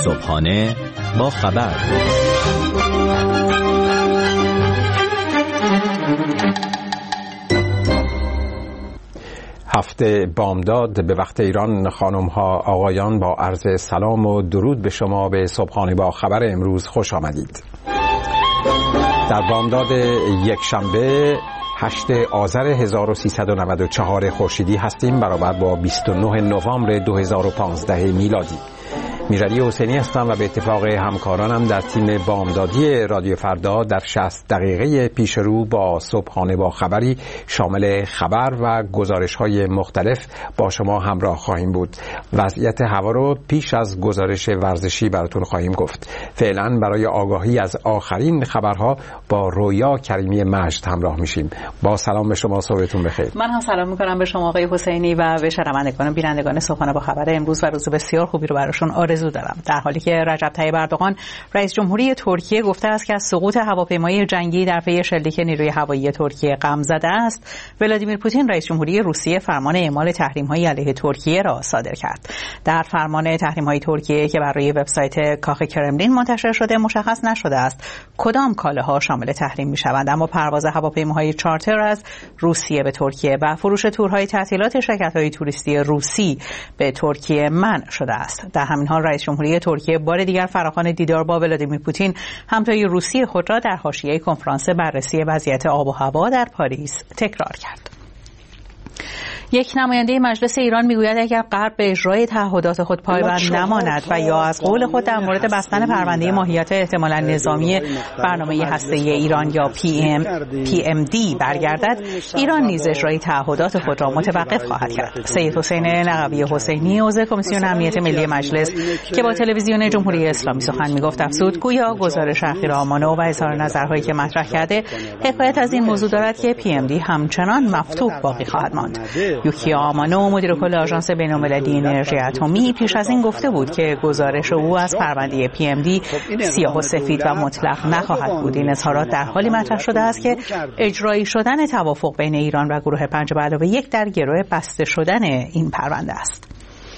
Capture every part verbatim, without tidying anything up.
صبحانه با خبر. هفته بامداد به وقت ایران. خانم ها آقایان، با عرض سلام و درود به شما به صبحانه با خبر امروز خوش آمدید. در بامداد یک شنبه هشت آذر هزار و سیصد و نود و چهار خورشیدی هستیم، برابر با بیست و نه نوامبر دو هزار و پانزده میلادی. میرعلی حسینی هستم و به اتفاق همکارانم در تیم بامدادی رادیو فردا در شصت دقیقه پیش رو با صبحانه با خبری شامل خبر و گزارش‌های مختلف با شما همراه خواهیم بود. وضعیت هوا رو پیش از گزارش ورزشی براتون خواهیم گفت. فعلا برای آگاهی از آخرین خبرها با رویا کریمی مجد همراه میشیم. با سلام به شما، صبحتون بخیر. من هم سلام میکنم به شما آقای حسینی و به شنوندگان و بینندگان صبحانه با خبر امروز و روز بسیار خوبی رو براشون آرزو دارم. در حالی که رجب طیب اردوغان رئیس جمهوری ترکیه گفته است که از سقوط هواپیمای جنگی در پی شلیک نیروی هوایی ترکیه غم زده است، ولادیمیر پوتین رئیس جمهوری روسیه فرمان اعمال تحریم‌های علیه ترکیه را صادر کرد. در فرمان تحریم‌های ترکیه که بر روی وبسایت کاخ کرملین منتشر شده مشخص نشده است کدام کالاها شامل تحریم می‌شوند، اما پرواز هواپیماهای چارتر از روسیه به ترکیه و فروش تورهای تعطیلات شرکت‌های توریستی روسی به ترکیه منع شده است. در همین حال رئیس جمهوری ترکیه بار دیگر فراخوان دیدار با ولادیمیر پوتین همتای روسی خود را در حاشیه کنفرانس بررسی وضعیت آب و هوا در پاریس تکرار کرد. یک نماینده مجلس ایران میگوید اگر غرب به اجرای تعهدات خود پایبند نماند و یا از قول خود در مورد بستن پرونده ماهیت احتمالاً نظامی برنامه هسته‌ای ایران یا پی ام پی ام دی برگردد، ایران نیز اجرای تعهدات خود را متوقف خواهد کرد. سید حسین نقوی حسینی عضو کمیسیون امنیت ملی مجلس که با تلویزیون جمهوری اسلامی سخن میگفت افزود گویا گزارش اخیر آمانو و اظهار نظرهایی که مطرح کرده حکایت از این موضوع دارد که پی ام دی همچنان مفتوح باقی خواهد ماند. یوکیا آمانو مدیر کل آژانس بین‌المللی انرژی اتمی پیش از این گفته بود که گزارش او از پرونده پی ام دی سیاه و سفید و مطلق نخواهد بود. این اظهارات در حالی مطرح شده است که اجرایی شدن توافق بین ایران و گروه پنج به علاوه یک در گروه بسته شدن این پرونده است.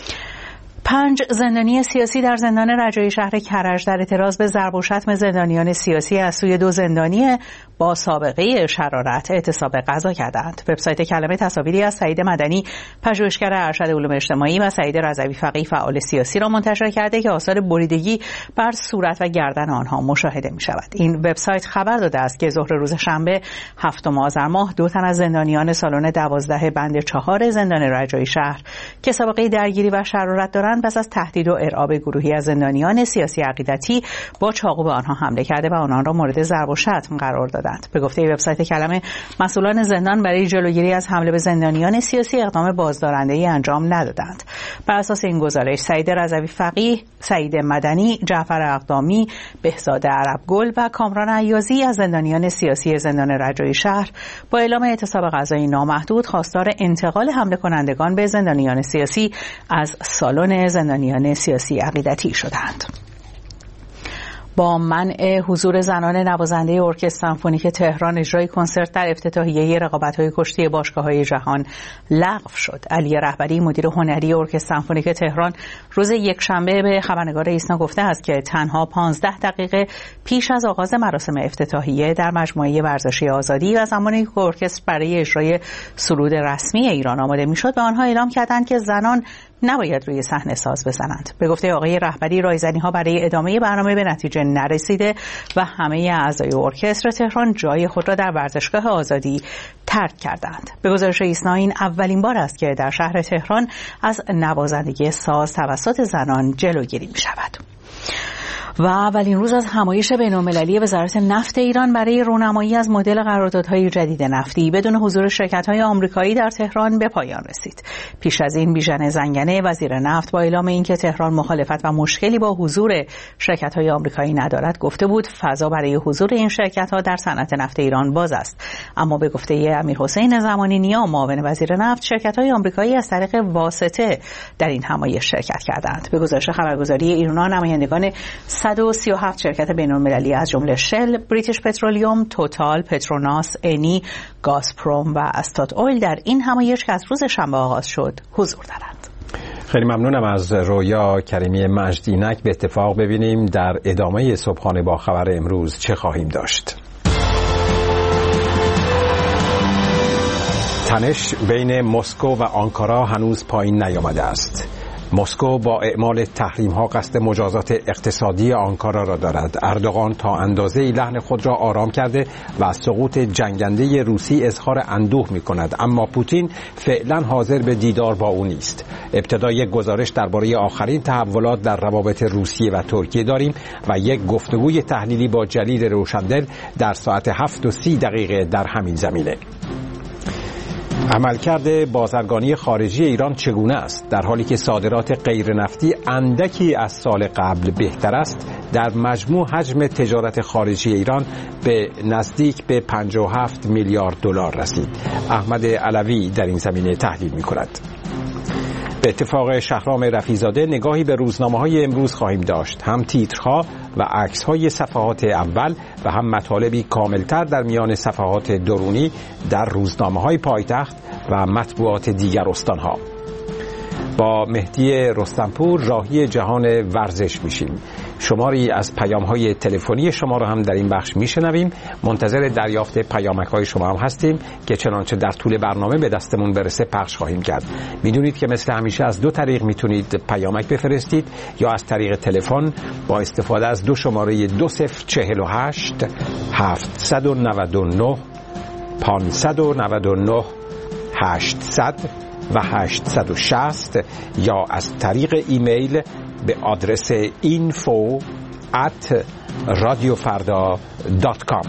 پنج زندانی سیاسی در زندان رجایی شهر کرج در اعتراض به ضرب و شتم زندانیان سیاسی از سوی دو زندانی با سابقه شرارت اعتصاب غذا کردند. وبسایت کلمه تصاویری از سعید مدنی، پژوهشگر ارشد علوم اجتماعی و سعید رضوی فقیه، فعال سیاسی را منتشر کرده که آثار بریدگی بر صورت و گردن آنها مشاهده می شود. این وبسایت خبر داده است که ظهر روز شنبه هفتم آذر ماه دو تن از زندانیان سالن دوازده بند چهار زندان رجایی شهر که سابقه درگیری و شرارت دارند پس از تهدید و ارعاب گروهی از زندانیان سیاسی عقیدتی با چاقو به آنها حمله کرده و آنان را مورد ضرب و شتم قرار دادند. به گفته وبسایت کلمه، مسئولان زندان برای جلوگیری از حمله به زندانیان سیاسی اقدام بازدارنده‌ای انجام ندادند. بر اساس این گزارش سعید رضوی فقیه، سعید مدنی، جعفر اقدامی، بهزاد عربگل و کامران عیازی از زندانیان سیاسی زندان رجایی شهر با اعلام اعتصاب غذایی نامحدود خواستار انتقال حمله کنندگان به زندانیان سیاسی از سالن زندانیان سیاسی عقیدتی شدند. با منع حضور زنان نوازنده ارکستر سمفونیک تهران اجرای کنسرت در افتتاحیه رقابت‌های کشتی باشگاه‌های جهان لغو شد. علی رهبری مدیر هنری ارکستر سمفونیک تهران روز یکشنبه به خبرنگار ایسنا گفته است که تنها پانزده دقیقه پیش از آغاز مراسم افتتاحیه در مجموعه ورزشی آزادی و زمانی که ارکستر برای اجرای سرود رسمی ایران آماده می‌شد به آنها اعلام کردند که زنان نباید روی صحنه ساز بزنند. به گفته آقای رهبری رایزنی‌ها برای ادامه برنامه به نتیجه نرسیده و همه اعضای ارکستر تهران جای خود را در ورزشگاه آزادی ترک کردند. به گزارش ایسنا این اولین بار است که در شهر تهران از نوازندگی ساز توسط زنان جلوگیری می‌شود. و اولین روز از همایش بین‌المللی وزارت نفت ایران برای رونمایی از مدل قراردادهای جدید نفتی بدون حضور شرکت‌های آمریکایی در تهران به پایان رسید. پیش از این بیژن زنگنه وزیر نفت با اعلام اینکه تهران مخالفت و مشکلی با حضور شرکت‌های آمریکایی ندارد گفته بود فضا برای حضور این شرکت‌ها در صنعت نفت ایران باز است. اما به گفته امیرحسین زمانی نیا معاون وزیر نفت، شرکت‌های آمریکایی از طریق واسطه در این همایش شرکت کردند. به گزارش خبرگزاری ایرنا نمایندگان صد و سی و هفت شرکت بین‌المللی از جمله شل، بریتیش پترولیوم، توتال، پتروناس، انی، گازپروم و استات اویل در این همایش که از روز شنبه آغاز شد حضور دارند. خیلی ممنونم از رویا کریمی مجدینک. به اتفاق ببینیم در ادامه صبحانه با خبر امروز چه خواهیم داشت. تنش بین مسکو و آنکارا هنوز پایین نیامده است. مسکو با اعمال تحریم‌ها قصد مجازات اقتصادی آنکارا را دارد. اردوغان تا اندازه‌ای لحن خود را آرام کرده و از سقوط جنگنده روسی اظهار اندوه می‌کند، اما پوتین فعلا حاضر به دیدار با او نیست. ابتدا یک گزارش درباره آخرین تحولات در روابط روسیه و ترکیه داریم و یک گفتگوی تحلیلی با جلیل روشندل در ساعت هفت و سی دقیقه در همین زمینه. عملکرد بازرگانی خارجی ایران چگونه است؟ در حالی که صادرات غیر نفتی اندکی از سال قبل بهتر است، در مجموع حجم تجارت خارجی ایران به نزدیک به پنجاه و هفت میلیارد دلار رسید. احمد علوی در این زمینه تحلیل می‌کند. به اتفاق شهرام رفیع‌زاده نگاهی به روزنامه‌های امروز خواهیم داشت، هم تیترها و عکس‌های صفحات اول و هم مطالبی کاملتر در میان صفحات درونی در روزنامه‌های پایتخت و مطبوعات دیگر استان‌ها. با مهدی رستمپور راهی جهان ورزش میشیم. شماری از پیام‌های تلفنی شما را هم در این بخش میشنویم. منتظر دریافت پیامک‌های شما هم هستیم که چنانچه در طول برنامه به دستمون برسه پخش خواهیم کرد. میدونید که مثل همیشه از دو طریق میتونید پیامک بفرستید، یا از طریق تلفن با استفاده از دو شماره دو صفر چهل و هشت هفتصد و نود و نه پانصد و نود و نه هشتصد و هشتصد و شصت، یا از طریق ایمیل به آدرس اینفو ات رادیوفردا دات کام.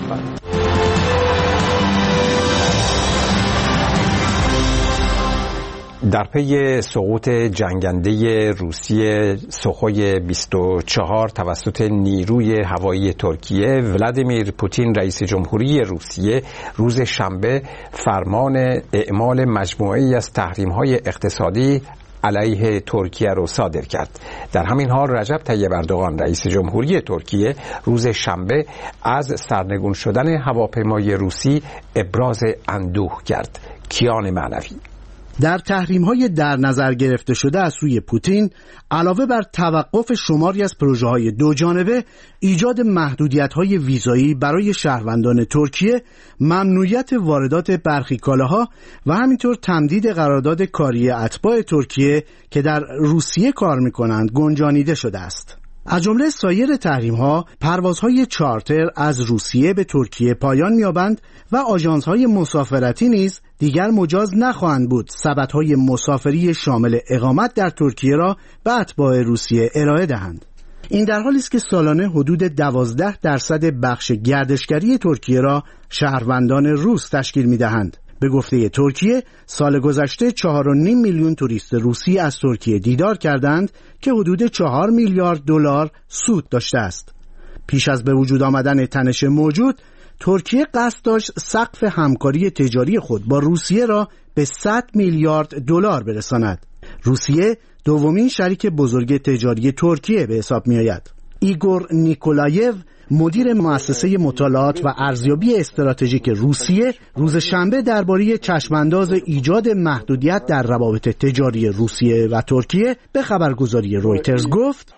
در پی سقوط جنگنده روسیه سوخوی بیست و چهار توسط نیروی هوایی ترکیه، ولادیمیر پوتین رئیس جمهوری روسیه روز شنبه فرمان اعمال مجموعه‌ای از تحریم‌های اقتصادی علیه ترکیه را صادر کرد. در همین حال رجب طیب اردوغان رئیس جمهوری ترکیه روز شنبه از سرنگون شدن هواپیمای روسی ابراز اندوه کرد. کیان معنوی. در تحریم‌های در نظر گرفته شده از سوی پوتین، علاوه بر توقف شماری از پروژه‌های دو جانبه، ایجاد محدودیت‌های ویزایی برای شهروندان ترکیه، ممنوعیت واردات برخی کالاها و همینطور تمدید قرارداد کاری اتباع ترکیه که در روسیه کار می‌کنند گنجانیده شده است. از جمله سایر تحریم‌ها، پروازهای چارتر از روسیه به ترکیه پایان می‌یابند و آژانس‌های مسافرتی نیز دیگر مجاز نخواهند بود سبدهای مسافری شامل اقامت در ترکیه را به اتباع روسیه ارائه دهند. این در حالی است که سالانه حدود دوازده درصد بخش گردشگری ترکیه را شهروندان روس تشکیل می‌دهند. به گفته ترکیه، سال گذشته چهار و نیم میلیون توریست روسی از ترکیه دیدار کردند که حدود چهار میلیارد دلار سود داشته است. پیش از به وجود آمدن تنش موجود، ترکیه قصد داشت سقف همکاری تجاری خود با روسیه را به صد میلیارد دلار برساند. روسیه دومین شریک بزرگ تجاری ترکیه به حساب می آید. ایگور نیکولایف، مدیر مؤسسه مطالعات و ارزیابی استراتژیک روسیه، روز شنبه درباره چشمانداز ایجاد محدودیت در روابط تجاری روسیه و ترکیه به خبرگزاری رویترز گفت: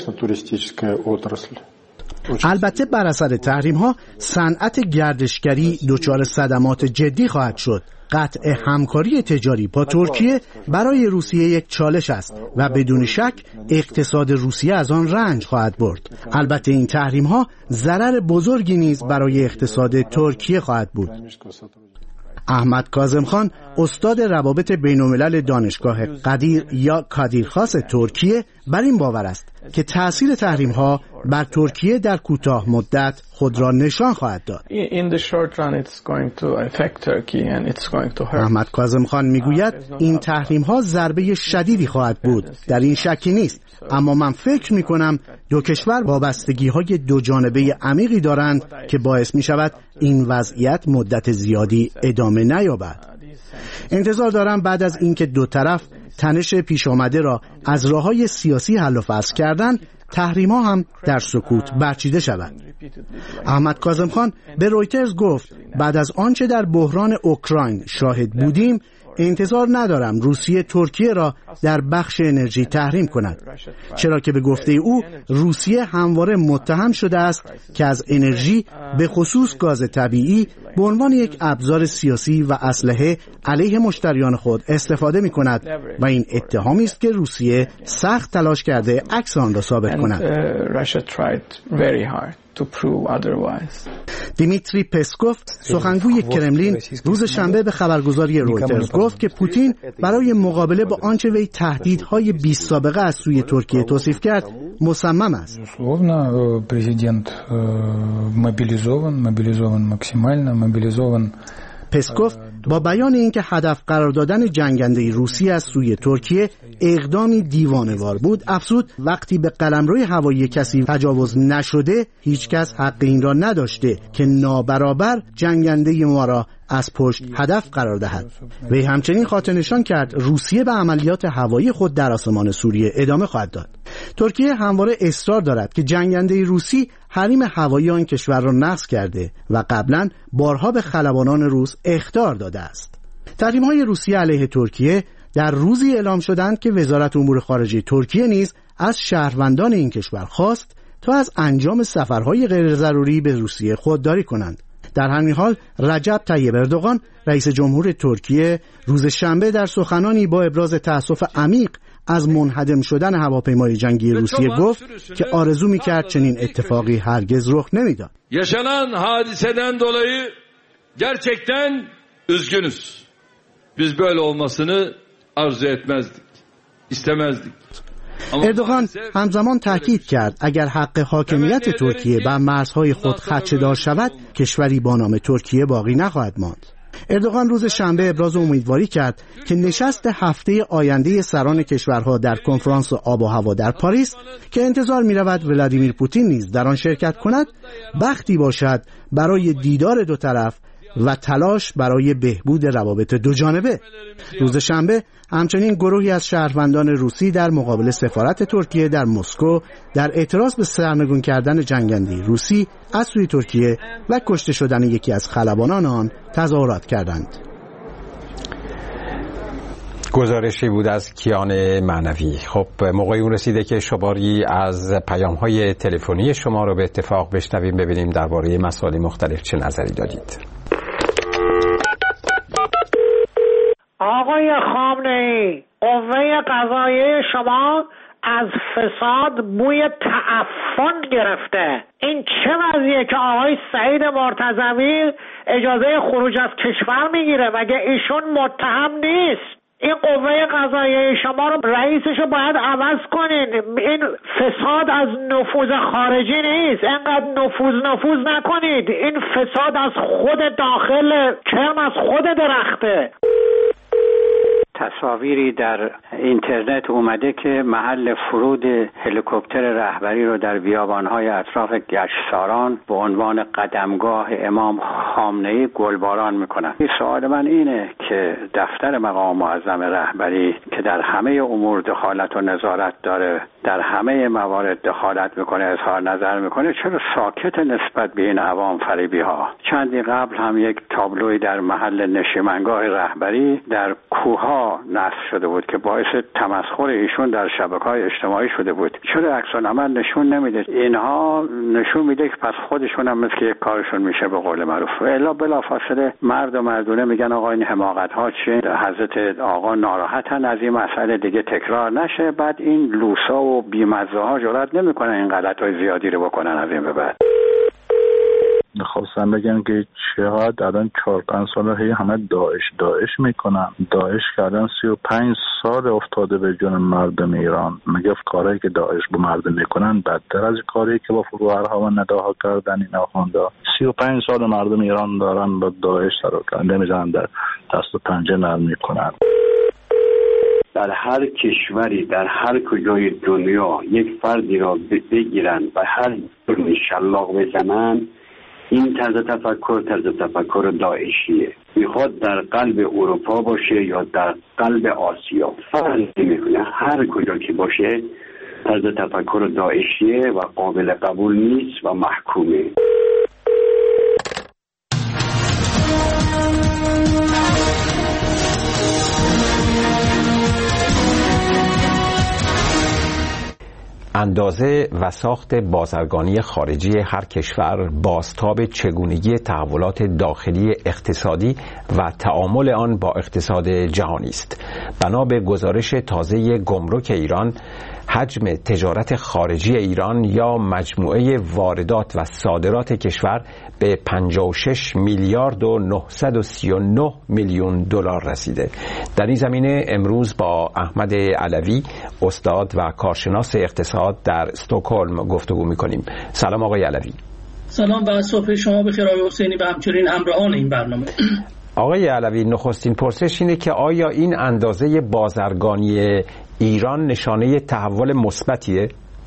البته بر اثر تحریم‌ها صنعت گردشگری دچار صدمات جدی خواهد شد. قطع همکاری تجاری با ترکیه برای روسیه یک چالش است و بدون شک اقتصاد روسیه از آن رنج خواهد برد. البته این تحریم‌ها ضرر بزرگی نیز برای اقتصاد ترکیه خواهد بود. احمد کاظم خان، استاد روابط بین‌الملل دانشگاه قدیر یا کادیرخاص ترکیه، بر این باور است که تأثیر تحریم‌ها بر ترکیه در کوتاه مدت خود را نشان خواهد داد. احمد کاظم خان میگوید این تحریم‌ها ضربه شدیدی خواهد بود، در این شکی نیست، اما من فکر می‌کنم دو کشور وابستگی‌های دو جانبه عمیقی دارند که باعث می‌شود این وضعیت مدت زیادی ادامه نیابد. انتظار دارم بعد از اینکه دو طرف تنش پیش آمده را از راه‌های سیاسی حل و فصل کردن، تحریم‌ها هم در سکوت برچیده شود. احمد کاظم خان به رویترز گفت بعد از آنچه در بحران اوکراین شاهد بودیم، انتظار ندارم روسیه ترکیه را در بخش انرژی تحریم کند، چرا که به گفته او روسیه همواره متهم شده است که از انرژی به خصوص گاز طبیعی به عنوان یک ابزار سیاسی و اسلحه علیه مشتریان خود استفاده می کند و این اتهامی است که روسیه سخت تلاش کرده عکس آن را ثابت کند. دیمیتری پسکوف سخنگوی کرملین روز شنبه به خبرگزاری رویترز گفت که پوتین برای مقابله با آنچه وی تهدیدهای بی سابقه از سوی ترکیه توصیف کرد مصمم است. پرزیدنت موبیلیزوvan موبیلیزوvan ماکسیمالنا موبیلیزوvan. پسکوف با بیان اینکه هدف قرار دادن جنگنده روسیه از سوی ترکیه اقدامی دیوانه‌وار بود، افزود وقتی به قلمروی هوایی کسی تجاوز نشده هیچ کس حق این را نداشته که نابرابر جنگنده ما را از پشت هدف قرار دهد. وی همچنین خاطر نشان کرد روسیه به عملیات هوایی خود در آسمان سوریه ادامه خواهد داد. ترکیه همواره اصرار دارد که جنگنده روسی حریم هوایی آن کشور را نقض کرده و قبلا بارها به خلبانان روس اخطار داده است. تحریم‌های روسیه علیه ترکیه در روزی اعلام شدند که وزارت امور خارجه ترکیه نیز از شهروندان این کشور خواست تا از انجام سفرهای غیر ضروری به روسیه خودداری کنند. در همین حال رجب طیب اردوغان رئیس جمهور ترکیه روز شنبه در سخنانی با ابراز تأسف عمیق از منهدم شدن هواپیمای جنگی روسیه گفت که آرزو می‌کرد چنین اتفاقی هرگز رخ نمی‌داد. Yaşanan hadiseden dolayı gerçekten üzgünüz. Biz böyle olmasını arzu etmezdik. istemezdik. اردوغان همزمان تاکید کرد اگر حق حاکمیت ترکیه بر مرزهای خود خدشه‌دار شود، کشوری با نام ترکیه باقی نخواهد ماند. اردوغان روز شنبه ابراز امیدواری کرد که نشست هفته آینده سران کشورها در کنفرانس آب و هوا در پاریس که انتظار می رود ولادیمیر پوتین نیز در آن شرکت کند، بختی باشد برای دیدار دو طرف و تلاش برای بهبود روابط دو جانبه. روز شنبه همچنین گروهی از شهروندان روسی در مقابل سفارت ترکیه در مسکو در اعتراض به سرنگون کردن جنگنده روسی از سوی ترکیه و کشته شدن یکی از خلبانان آن تظاهرات کردند. گزارشی بود از کیان معنوی. خب موقع اون رسیده که شماری از پیام‌های تلفنی شما رو به اتفاق بشنویم، ببینیم درباره مسائل مختلف چه نظری دارید. آقای خامنه‌ای، قوه قضاییه شما از فساد بوی تعفن گرفته. این چه وضعیه که آقای سعید مرتضوی اجازه خروج از کشور میگیره؟ مگه ایشون متهم نیست؟ این قوه قضاییه شما رو رئیسشو باید عوض کنین. این فساد از نفوذ خارجی نیست، اینقدر نفوذ نفوذ نکنید. این فساد از خود داخل کرم، از خود درخته. تصاویری در اینترنت اومده که محل فرود هلیکوپتر رهبری رو در بیابان‌های اطراف گشتساران به عنوان قدمگاه امام خامنه‌ای گلباران میکنن. این سوال من اینه که دفتر مقام معظم رهبری که در همه امور دخالت و نظارت داره، در همه موارد دخالت میکنه، اظهار نظر میکنه، چرا ساکت نسبت به این عوام فریبی ها؟ چندی قبل هم یک تابلوی در محل نشیمنگاه رهبری در کوه‌ها نصب شده بود که باعث تمسخر ایشون در شبکه‌های اجتماعی شده بود. چرا عکس العمل نشون نمیده؟ اینها نشون میده که پس خودشون هم مثل یک کارشون میشه به قول معروف. الا بلافاصله مرد و مردونه میگن آقا این حماقت ها چیه؟ حضرت آقا ناراحتن از این مسئله دیگه تکرار نشه. بعد این لوسا و بیمزه ها جرئت نمیکنن این غلطای زیادی رو بکنن از این به بعد. خواستم بگم که چقدر الان چهار پنج سال هی همه داعش داعش میکنن. داعش کردن سی و پنج سال افتاده به جون مردم ایران. میگه کارهایی که داعش با مردم میکنن بدتر از کاری که با فروهرها و نداها کردن این آخوندا. سی و پنج سال مردم ایران دارن با داعش سر و کله میزنن، در دست و پنجه نرم میکنن. در هر کشوری در هر کجای دنیا یک فردی را بگیرن و هر جرمی شلاق بزنن، این طرز تفکر طرز تفکر داعشیه. میخواد در قلب اروپا باشه یا در قلب آسیا، فرق نمیکنه، هر کجا که باشه طرز تفکر داعشیه و قابل قبول نیست و محکومه. اندازه و ساخت بازرگانی خارجی هر کشور بازتاب چگونگی تحولات داخلی اقتصادی و تعامل آن با اقتصاد جهانی است. بنا به گزارش تازه گمرک ایران، حجم تجارت خارجی ایران یا مجموعه واردات و صادرات کشور به پنجاه و شش میلیارد و نهصد و سی و نه میلیون دلار رسیده. در این زمینه امروز با احمد علوی، استاد و کارشناس اقتصاد در استکهلم گفتگو می‌کنیم. سلام آقای علوی. سلام و صبح شما بخیر آقای حسینی و همچنین همراهان این برنامه. آقای علوی، نخستین پرسش اینه که آیا این اندازه بازرگانی ایران نشانه تحول مثبتیه؟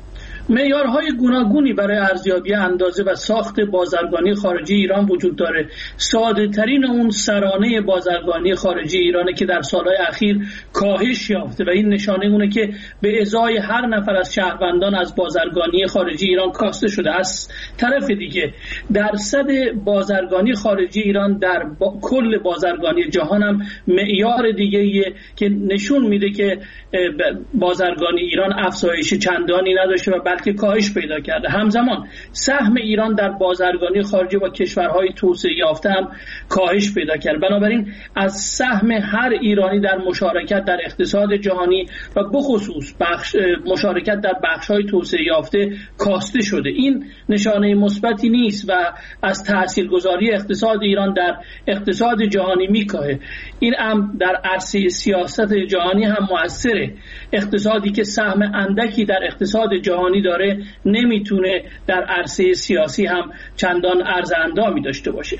معیارهای گوناگونی برای ارزیابی اندازه و ساخت بازرگانی خارجی ایران وجود داره. ساده ترین اون سرانه بازرگانی خارجی ایرانه که در سالهای اخیر کاهش یافته و این نشانه اونه که به ازای هر نفر از شهروندان از بازرگانی خارجی ایران کاسته شده. از طرف دیگه درصد بازرگانی خارجی ایران در با... کل بازرگانی جهان هم معیار دیگه‌ایه که نشون میده که بازرگانی ایران افزایش چندانی نداشته و بلکه کاهش پیدا کرده. همزمان سهم ایران در بازرگانی خارجی با کشورهای توسعه یافته هم کاهش پیدا کرده. بنابراین از سهم هر ایرانی در مشارکت در اقتصاد جهانی و بخصوص بخش مشارکت در بخش‌های توسعه یافته کاسته شده. این نشانه مثبتی نیست و از تاثیرگذاری اقتصاد ایران در اقتصاد جهانی میکاهه. این هم در عرصه سیاست جهانی هم مؤثره. اقتصادی که سهم اندکی در اقتصاد جهانی داره نمیتونه در عرصه سیاسی هم چندان ارزندامی داشته باشه.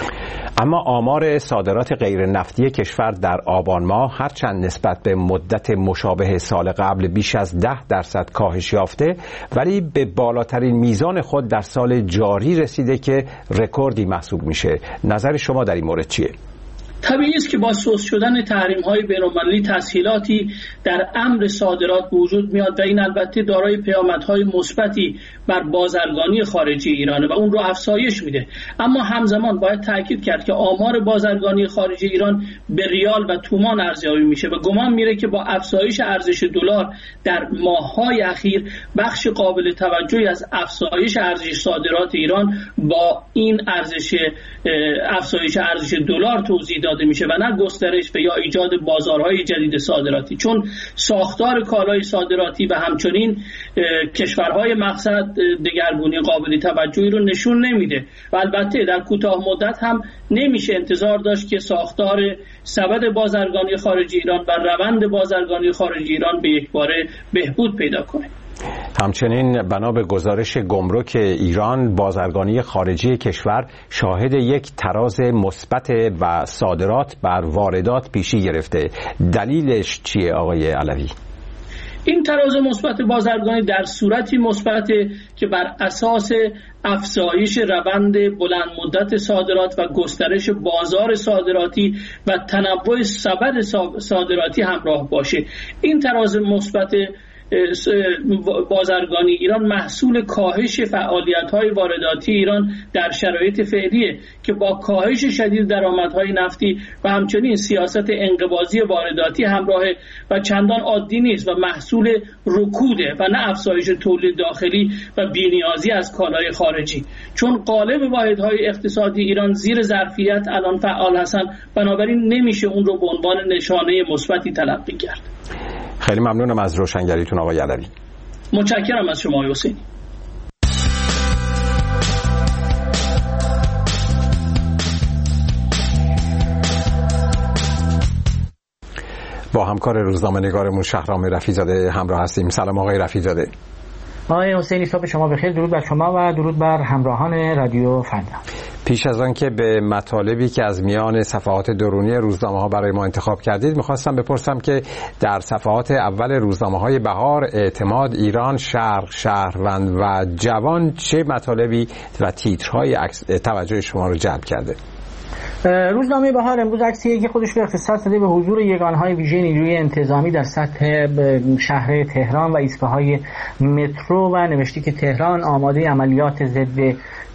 اما آمار صادرات غیر نفتی کشور در آبان ماه هرچند نسبت به مدت مشابه سال قبل بیش از ده درصد کاهش یافته، ولی به بالاترین میزان خود در سال جاری رسیده که رکوردی محسوب میشه. نظر شما در این مورد چیه؟ طبیعی است که با سوس شدن تحریم‌های بین‌المللی تسهیلاتی در امر صادرات به وجود میاد و این البته دارای پیامدهای مثبتی بر بازرگانی خارجی ایرانه و اون رو افزایش میده. اما همزمان باید تاکید کرد که آمار بازرگانی خارجی ایران به ریال و تومان ارزیابی میشه و گمان میره که با افزایش ارزش دلار در ماه‌های اخیر بخش قابل توجهی از افزایش ارزش صادرات ایران با این ارزش افزایش ارزش دلار توضیح داده میشه و نه گسترش و یا ایجاد بازارهای جدید صادراتی، چون ساختار کالای صادراتی و همچنین کشورهای مقصد دگرگونی قابل توجهی رو نشون نمیده و البته در کوتاه مدت هم نمیشه انتظار داشت که ساختار سبد بازرگانی خارجی ایران و روند بازرگانی خارجی ایران به یک باره بهبود پیدا کنه. همچنین بنا به گزارش گمرک ایران، بازرگانی خارجی کشور شاهد یک تراز مثبت و صادرات بر واردات پیشی گرفته. دلیلش چیه آقای علوی؟ این تراز مثبت بازرگانی در صورتی مثبته که بر اساس افزایش روند بلند مدت صادرات و گسترش بازار صادراتی و تنوع سبد صادراتی همراه باشه. این تراز مثبت بازرگانی ایران محصول کاهش فعالیت‌های وارداتی ایران در شرایط فعلیه که با کاهش شدید درآمدهای نفتی و همچنین سیاست انقباضی وارداتی همراهه و چندان عادی نیست و محصول رکوده و نه افزایش تولید داخلی و بی‌نیازی از کالای خارجی، چون قالب واحدهای اقتصادی ایران زیر ظرفیت الان فعال هستن، بنابراین نمیشه اون رو به عنوان نشانه مثبتی تلقی کرد. خیلی ممنونم از روشنگریتون آقای علوی. متشکرم از شما حسینی. با همکار روزنامه‌نگارمون شهرام رفیع‌زاده همراه هستیم. سلام آقای رفیع‌زاده. آقای حسینی، صبح شما بخیر. درود بر شما و درود بر همراهان رادیو فردا. پیش از آن که به مطالبی که از میان صفحات درونی روزنامه ها برای ما انتخاب کردید، میخواستم بپرسم که در صفحات اول روزنامه های بهار، اعتماد، ایران، شرق، شهروند و جوان چه مطالبی و تیترهای توجه شما رو جلب کرده؟ روزنامه بهار امروز عکسیه که خودش رو اختصاص داده به حضور یگانهای ویژه نیروی انتظامی در سطح شهر تهران و ایستگاه‌های مترو و نوشته که تهران آماده عملیات ضد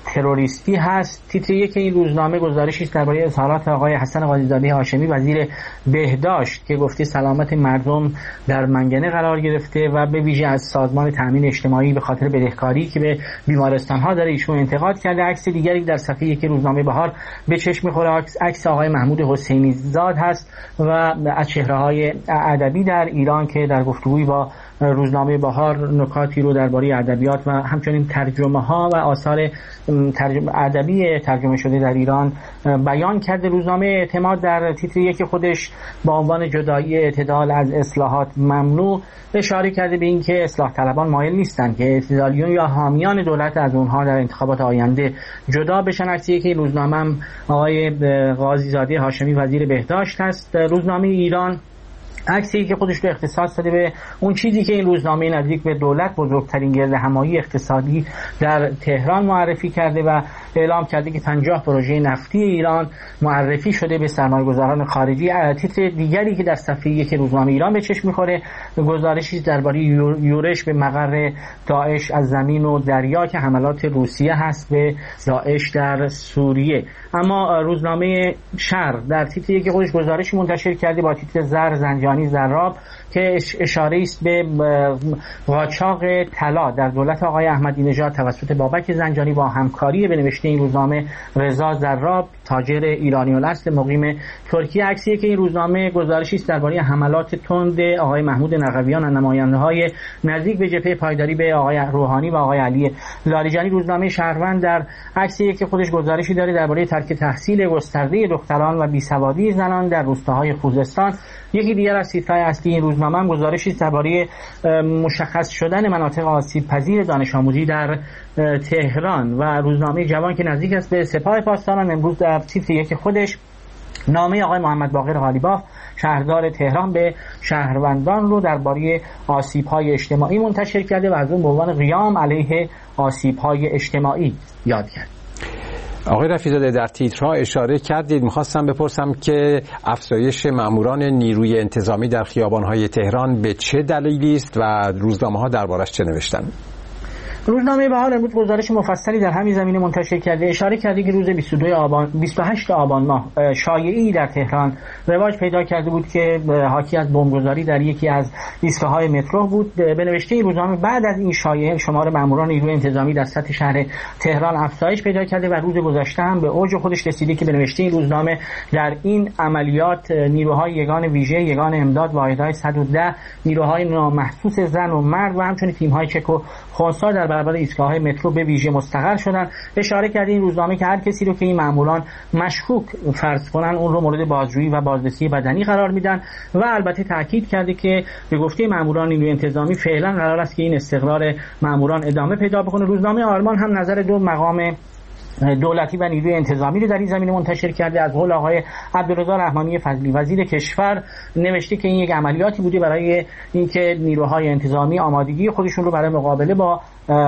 تروریستی هست. تیتر یک این روزنامه گزارشی است درباره اظهارات آقای حسن قاضی‌زاده هاشمی وزیر بهداشت که گفته سلامت مردم در منگنه قرار گرفته و به ویژه از سازمان تامین اجتماعی به خاطر بدهکاری که به بیمارستان‌ها داره ایشون انتقاد کرده. عکس دیگری در صفحه یک روزنامه بهار به چشم می‌خوره، عکس آقای محمود حسینی زاد هست و از چهره‌های ادبی در ایران که در گفتگوی با روزنامه بهار نکاتی رو درباره ادبیات و همچنین ترجمه‌ها و آثار ترجمه ادبی ترجمه شده در ایران بیان کرده. روزنامه اعتماد در تیتر یک خودش با عنوان جدایی اعتدال از اصلاحات ممنوع اشاره کرده به اینکه اصلاح طلبان مایل نیستند که اعتدالیون یا حامیان دولت از اونها در انتخابات آینده جدا بشن. عکسی که روزنامه هم آقای قاضی‌زاده هاشمی وزیر بهداشت هست. روزنامه ایران عکسی که خودش رو اختصاص داده به اون چیزی که این روزنامه نزدیک به دولت بزرگترین گردهمایی اقتصادی در تهران معرفی کرده و اعلام کرده که پنجاه پروژه نفتی ایران معرفی شده به سرمایه‌گذاران خارجی. تیتر دیگری که در صفحه یک روزنامه ایران به چشم می‌خوره گزارشی درباره یورش به مقر داعش از زمین و دریا که حملات روسیه هست به داعش در سوریه. اما روزنامه شرق در تیتر یک خودش گزارشی منتشر کرده با تیتر زر زنجانی زراب که اشاره است به قاچاق طلا در دولت آقای احمدی نژاد توسط بابک زنجانی با همکاری به نوشته این روزنامه رضا زراب تاجر ایرانی الاصل مقیم ترکیه. عکسی که این روزنامه گزارشی است درباره حملات تند آقای محمود نقویان و نماینده‌های نزدیک به جبهه پایداری به آقای روحانی و آقای علی لاریجانی. روزنامه شهروند در عکسی که خودش گزارشی داره درباره ترک تحصیل گسترده دختران و بیسوادی زنان در روستاهای خوزستان. یکی دیگر از تیترهای اصلی این روزنامه هم گزارشی است درباره مشخص شدن مناطق آسیب پذیر دانش آموزی در تهران. و روزنامه جوان که نزدیک است به سپاه پاسداران امروز در تیتر یک خودش نامه آقای محمد باقر قالیباف شهردار تهران به شهروندان رو درباره آسیب‌های اجتماعی منتشر کرده و از اون به عنوان قیام علیه آسیب‌های اجتماعی یاد کرد. آقای رفیع‌زاده در تیترها اشاره کردید، می‌خواستم بپرسم که افزایش ماموران نیروی انتظامی در خیابان‌های تهران به چه دلیلی است و روزنامه‌ها دربارش چه نوشتن؟ روزنامه بهار امروز گزارش مفصلی در همین زمینه منتشر کرده. اشاره کرده که روز بیست و دو آبان بیست و هشت آبان ماه شایعی در تهران رواج پیدا کرده بود که حاکی از بمبگذاری در یکی از ایستگاه‌های مترو بود. به نوشته این روزنامه بعد از این شایعه شمار ماموران نیروی انتظامی در سطح شهر تهران افزایش پیدا کرده و روز گذشته هم به اوج خودش رسیده که به نوشته این روزنامه در این عملیات نیروهای یگان ویژه، یگان امداد، واحدهای صد و ده، نیروهای نامحسوس زن و مرد و همچنین تیم‌های چک و خنثی در برابر ایستگاه‌های مترو به ویژه مستقر شدن. اشاره کرده این روزنامه که هر کسی رو که این ماموران مشکوک فرض کنن اون رو مورد بازجویی و بازرسی بدنی قرار میدن و البته تاکید کرده که به گفته ماموران نیروی انتظامی فعلا قرار است که این استقرار ماموران ادامه پیدا بکنه. روزنامه آرمان هم نظر دو مقام دولتی و نیروی انتظامی رو در این زمینه منتشر کرده. از قول آقای عبدالرضا رحمانی فضلی وزیر کشور نوشته که این یک عملیاتی بوده برای اینکه نیروهای انتظامی آمادگی خودشون رو برای مقابله با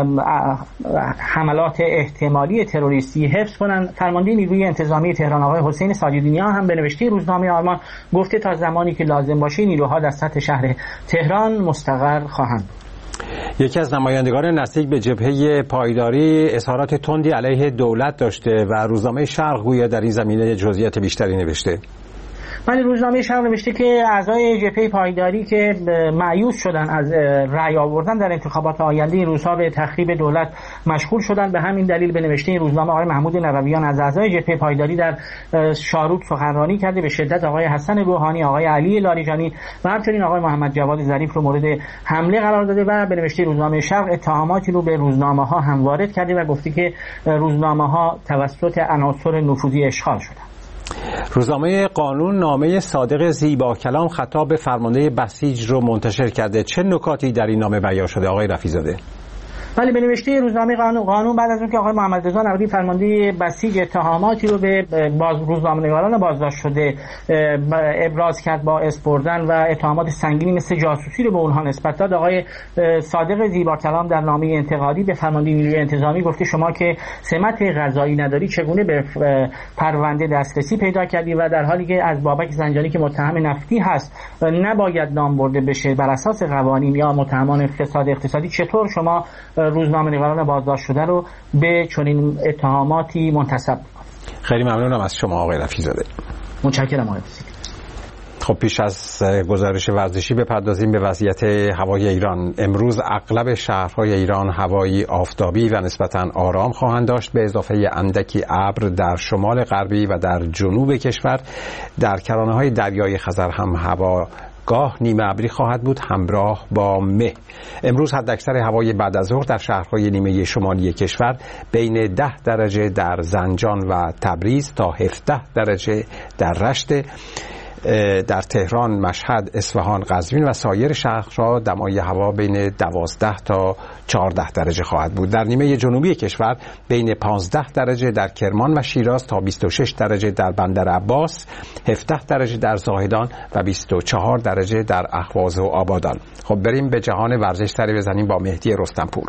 حملات احتمالی تروریستی حفظ کنن. فرمانده نیروی انتظامی تهران آقای حسین ساجدی‌نیا هم به نوشته روزنامه آرمان گفته تا زمانی که لازم باشه نیروها در سطح شهر تهران مستقر خواهند. یکی از نمایندگان نزدیک به جبهه پایداری اظهارات تندی علیه دولت داشته و روزنامه شرق گویا در این زمینه جزئیات بیشتری نوشته. ولی روزنامه شرق نوشته که اعضای جبهه پایداری که مایوس شدن از رأی آوردن در انتخابات آینده این روزها به تخریب دولت مشغول شدن. به همین دلیل به نوشته این روزنامه آقای محمود نقویان از اعضای جبهه پایداری در شاروت سخنرانی کرده، به شدت آقای حسن روحانی، آقای علی لاریجانی و همچنین آقای محمد جواد ظریف رو مورد حمله قرار داده و به نوشته روزنامه شرق اتهاماتی رو به روزنامه‌ها هم وارد کرده و گفته که روزنامه‌ها توسط عناصر نفوذی اشغال شدند. روزنامه قانون نامه صادق زیبا کلام خطاب به فرمانده بسیج رو منتشر کرده. چه نکاتی در این نامه بیان شده آقای رفیع‌زاده؟ ولی به نوشته روزنامه قانون, قانون بعد از اون که آقای محمد رضا نقدی فرمانده بسیج اتهاماتی رو به باز روزنامه‌نگاران بازداشت شده ابراز کرد با اسپردن و اتهامات سنگینی مثل جاسوسی رو به اونها نسبت داد، آقای صادق زیبا کلام در نامه انتقادی به فرمانده نیروی انتظامی گفته شما که سمت قضایی نداری چگونه به پرونده دسترسی پیدا کردی و در حالی که از بابک زنجانی که متهم نفتی هست نباید نام برده بشه بر اساس قوانین یا متهمان اقتصاد اقتصادی چطور شما روزنامه‌نگاران بازداشت شده رو به چنین اتهاماتی منتسب می‌کنه. خیلی ممنونم از شما آقای رفیع‌زاده. متشکرم آقای. خب پیش از گزارش ورزشی بپردازیم به وضعیت هوای ایران. امروز اغلب شهرهای ایران هوایی آفتابی و نسبتاً آرام خواهند داشت به اضافه اندکی ابر در شمال غربی و در جنوب کشور. در کرانه‌های دریای خزر هم هوا گاه نیمه ابری خواهد بود همراه با مه. امروز حداکثر هوای بعد از ظهر در شهرهای نیمه شمالی کشور بین ده درجه در زنجان و تبریز تا هفده درجه در رشت. در تهران، مشهد، اصفهان، قزوین و سایر شهرها دمای هوا بین دوازده تا چهارده درجه خواهد بود. در نیمه جنوبی کشور بین پانزده درجه در کرمان و شیراز تا بیست و شش درجه در بندر عباس، هفده درجه در زاهدان و بیست و چهار درجه در اهواز و آبادان. خب بریم به جهان ورزش سری بزنیم با مهدی رستمپور.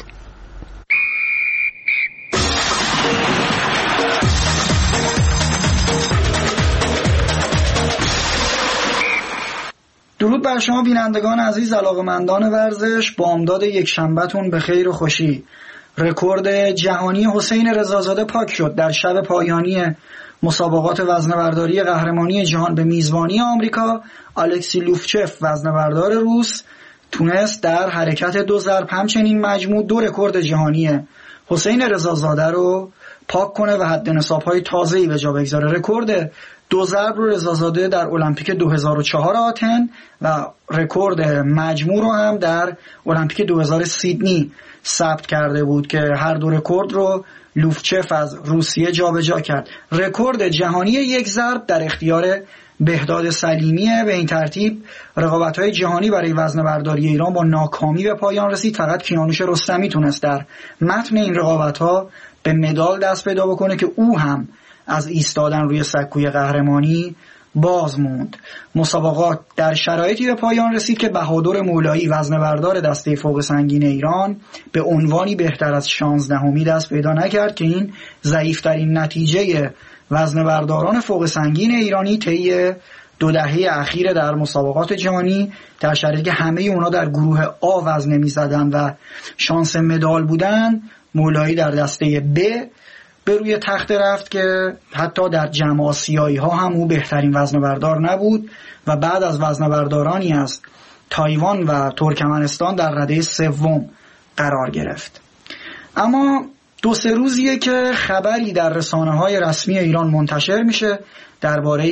درود بر شما بینندگان عزیز، علاقه‌مندان ورزش، بامداد یک شنبهتون به خیر و خوشی. رکورد جهانی حسین رضازاده پاک شد. در شب پایانی مسابقات وزنه‌برداری قهرمانی جهان به میزبانی آمریکا، الکسی لوفچف وزنه‌بردار روس تونست در حرکت دو ضرب همچنین مجموع دو رکورد جهانی حسین رضازاده رو پاک کنه و حد نصاب‌های تازه‌ای به جا بگذاره. رکورد دو ضرب رو رضازاده در المپیک دو هزار و چهار آتن و رکورد مجموع رو هم در المپیک دو هزار سیدنی ثبت کرده بود که هر دو رکورد رو لوفچف از روسیه جابجا کرد. رکورد جهانی یک ضرب در اختیار بهداد سلیمیه. به این ترتیب رقابت‌های جهانی برای وزنه‌برداری ایران با ناکامی به پایان رسید. فقط کیانوش رستمی تونست در متن این رقابت‌ها به مدال دست پیدا بکنه که او هم از ایستادن روی سکوی قهرمانی باز موند. مسابقات در شرایطی به پایان رسید که بهادر مولایی وزنه‌بردار دسته فوق سنگین ایران به عنوانی بهتر از شانزدهمی دست پیدا نکرد که این ضعیف‌ترین نتیجه وزنه‌برداران فوق سنگین ایرانی طی دو دهه اخیر در مسابقات جهانی، در شرایطی که همه اونا در گروه آ وزنه می‌زدن و شانس مدال بودن، مولایی در دسته ب به روی تخت رفت که حتی در جام آسیایی ها هم او بهترین وزنه‌بردار نبود و بعد از وزنه‌بردارانی از تایوان و ترکمنستان در رده سوم قرار گرفت. اما دو سه روزیه که خبری در رسانه‌های رسمی ایران منتشر میشه درباره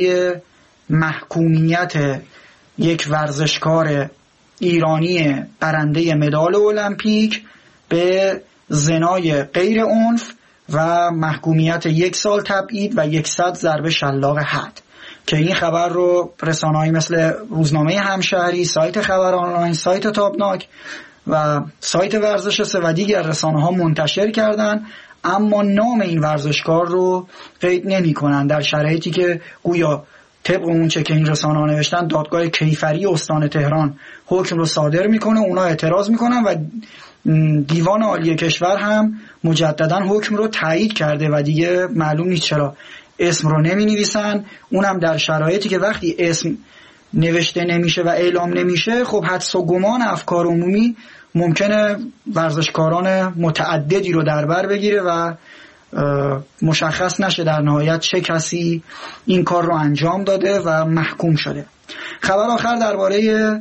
محکومیت یک ورزشکار ایرانی برنده مدال المپیک به زنای غیر عنف و محکومیت یک سال تبعید و یکصد ضربه شلاق حد، که این خبر رو رسانه‌ای مثل روزنامه همشهری، سایت خبر آنلاین، سایت تابناک و سایت ورزش سه و دیگر رسانه‌ها منتشر کردن، اما نام این ورزشکار رو قید نمی‌کنن، در شرایطی که گویا طبق اون چه که این رسانه‌ها نوشتن دادگاه کیفری استان تهران حکم رو صادر میکنه، اونا اعتراض میکنن و دیوان عالی کشور هم مجددا حکم رو تایید کرده و دیگه معلوم نیست چرا اسم رو نمی نویسن. اونم در شرایطی که وقتی اسم نوشته نمیشه و اعلام نمیشه، خب حدس و گمان افکار عمومی ممکنه ورزشکاران متعددی رو در بر بگیره و مشخص نشه در نهایت چه کسی این کار رو انجام داده و محکوم شده. خبر آخر درباره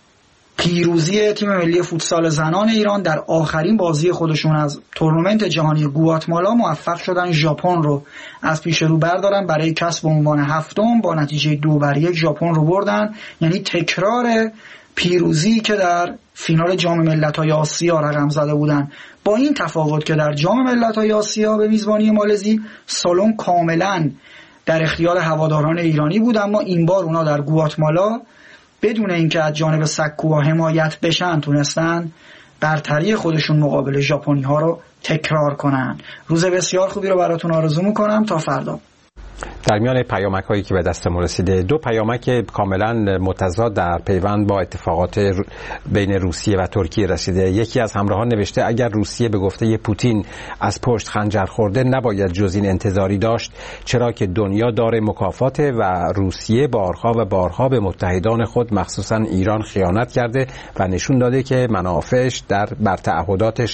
پیروزی تیم ملی فوتسال زنان ایران در آخرین بازی خودشون از تورنمنت جهانی گواتمالا موفق شدن ژاپن رو از پیش رو بردارن برای کسب عنوان هفتم. با نتیجه دو بر یک ژاپن رو بردن، یعنی تکرار پیروزی که در فینال جام ملت‌های آسیا رقم زده بودن، با این تفاوت که در جام ملت‌های آسیا به میزبانی مالزی سالن کاملا در اختیار هواداران ایرانی بود، اما این بار اونا در گواتمالا بدون اینکه از جانب سکوها حمایت بشن تونستن برتری خودشون مقابل ژاپنی ها رو تکرار کنن. روز بسیار خوبی رو براتون آرزو میکنم تا فردا. در میان پیامک هایی که به دستمون رسیده، دو پیامک کاملا متضاد در پیوند با اتفاقات بین روسیه و ترکیه رسیده. یکی از همراهان نوشته اگر روسیه به گفته پوتین از پشت خنجر خورده نباید جز این انتظاری داشت، چرا که دنیا داره مکافاته و روسیه بارها و بارها به متحدان خود مخصوصا ایران خیانت کرده و نشون داده که منافعش در بر تعهداتش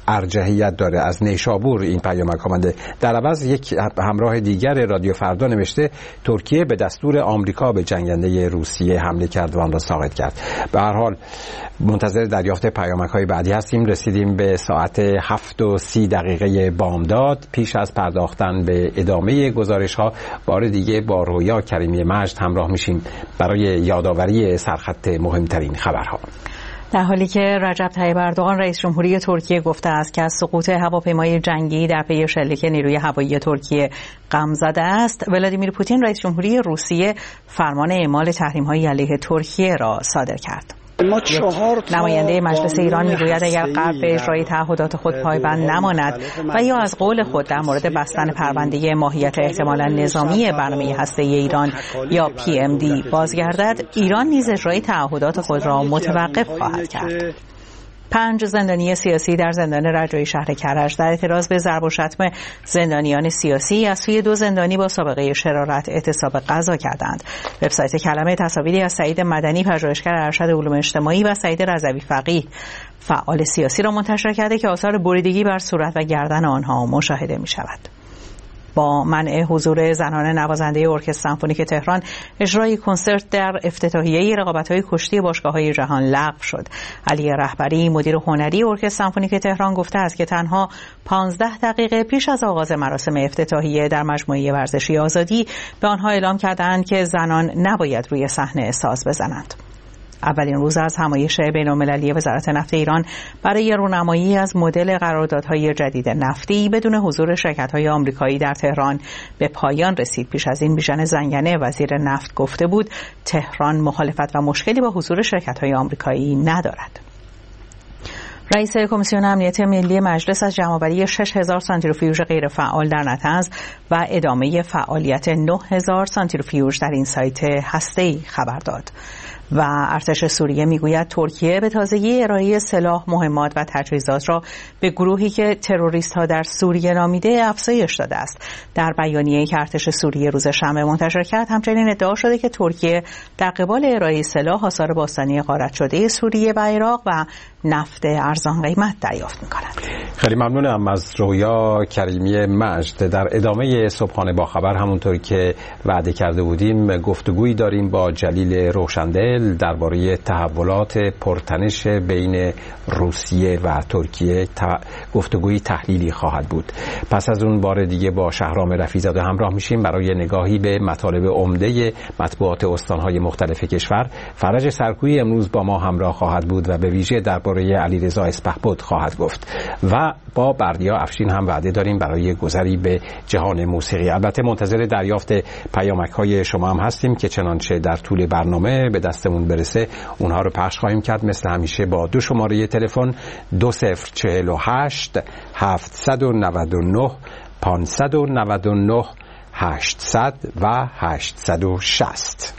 ارجحیت داره. از نیشابور این پیامک آمده. در عوض یک همراه دیگر رادیو فردا نوشته ترکیه به دستور آمریکا به جنگنده روسیه حمله کرد و آن را ساقط کرد. به هر حال منتظر دریافت پیامک‌های بعدی هستیم. رسیدیم به ساعت هفت و سی دقیقه بامداد. پیش از پرداختن به ادامه گزارش‌ها بار دیگه با رویا کریمی مجد همراه میشیم برای یادآوری سرخط مهمترین خبرها. در حالی که رجب طیب اردوغان رئیس جمهوری ترکیه گفته است که از سقوط هواپیمای جنگی در پی شلیک نیروی هوایی ترکیه غم زده است، ولادیمیر پوتین رئیس جمهوری روسیه فرمان اعمال تحریم‌های علیه ترکیه را صادر کرد. نماینده مجلس ایران میگوید اگر غرب به اجرای تعهدات خود پایبند نماند و یا از قول خود در مورد بستن پرونده ماهیت احتمالاً نظامی برنامه هسته‌ای ایران یا پی ام دی بازگردد، ایران نیز اجرای تعهدات خود را متوقف خواهد کرد. پنج زندانی سیاسی در زندان رجایی شهر کرج در اعتراض به ضرب و شتم زندانیان سیاسی از سوی دو زندانی با سابقه شرارت اعتصاب غذا کردند. وبسایت کلمه تصاویری از سعید مدنی، پژوهشگر ارشد علوم اجتماعی، و سعید رضوی فقیه، فعال سیاسی، را منتشر کرده که آثار بریدگی بر صورت و گردن آنها مشاهده می شود. با منع حضور زنان نوازنده ارکستر سمفونیک تهران، اجرای کنسرت در افتتاحیه رقابت‌های کشتی باشگاه‌های جهان لغو شد. علی رهبری، مدیر هنری ارکستر سمفونیک تهران، گفته است که تنها پانزده دقیقه پیش از آغاز مراسم افتتاحیه در مجموعه ورزشی آزادی به آنها اعلام کردند که زنان نباید روی صحنه ساز بزنند. اولین روز از همایش بین‌المللی وزارت نفت ایران برای رونمایی از مدل قراردادهای جدید نفتی بدون حضور شرکت‌های آمریکایی در تهران به پایان رسید. پیش از این بیژن زنگنه، وزیر نفت، گفته بود تهران مخالفت و مشکلی با حضور شرکت‌های آمریکایی ندارد. رئیس کمیسیون امنیت ملی مجلس از جمع‌آوری شش هزار سانتریفیوژ غیرفعال در نطنز و ادامه فعالیت نه هزار سانتریفیوژ در این سایت هسته‌ای خبر داد. و ارتش سوریه میگوید ترکیه به تازگی ارائه سلاح، مهمات و تجهیزات را به گروهی که تروریست ها در سوریه نامیده افزایش داده است. در بیانیه‌ای که ارتش سوریه روز شنبه منتشر کرد، همچنین ادعا شده که ترکیه در قبال ارائه سلاح آثار باستانی غارت شده سوریه و عراق و نفت ارزان قیمت دریافت می‌کند. خیلی ممنونم از رویا کریمی مجد. در ادامه صبحانه با خبر، همونطور که وعده کرده بودیم، گفتگویی داریم با جلیل روشندل درباره تحولات پرتنش بین روسیه و ترکیه. گفتگویی تحلیلی خواهد بود. پس از اون بار دیگه با شهرام رفیع‌زاده همراه میشیم برای نگاهی به مطالب عمده مطبوعات استان‌های مختلف کشور. فرج سرکویی امروز با ما همراه خواهد بود و به ویژه درباره علیرضا اسپهبد خواهد گفت و با بردیا افشین هم وعده داریم برای گذری به جهان موسیقی. البته منتظر دریافت پیامک‌های شما هم هستیم که چنانچه در طول برنامه به دستمون برسه اونها رو پخش خواهیم کرد. مثل همیشه با دو شماره تلفن دو صفر چهل و هشت هفتصد و نود و نه پانصد و نود و نه هشتصد و هشتصد و شصت.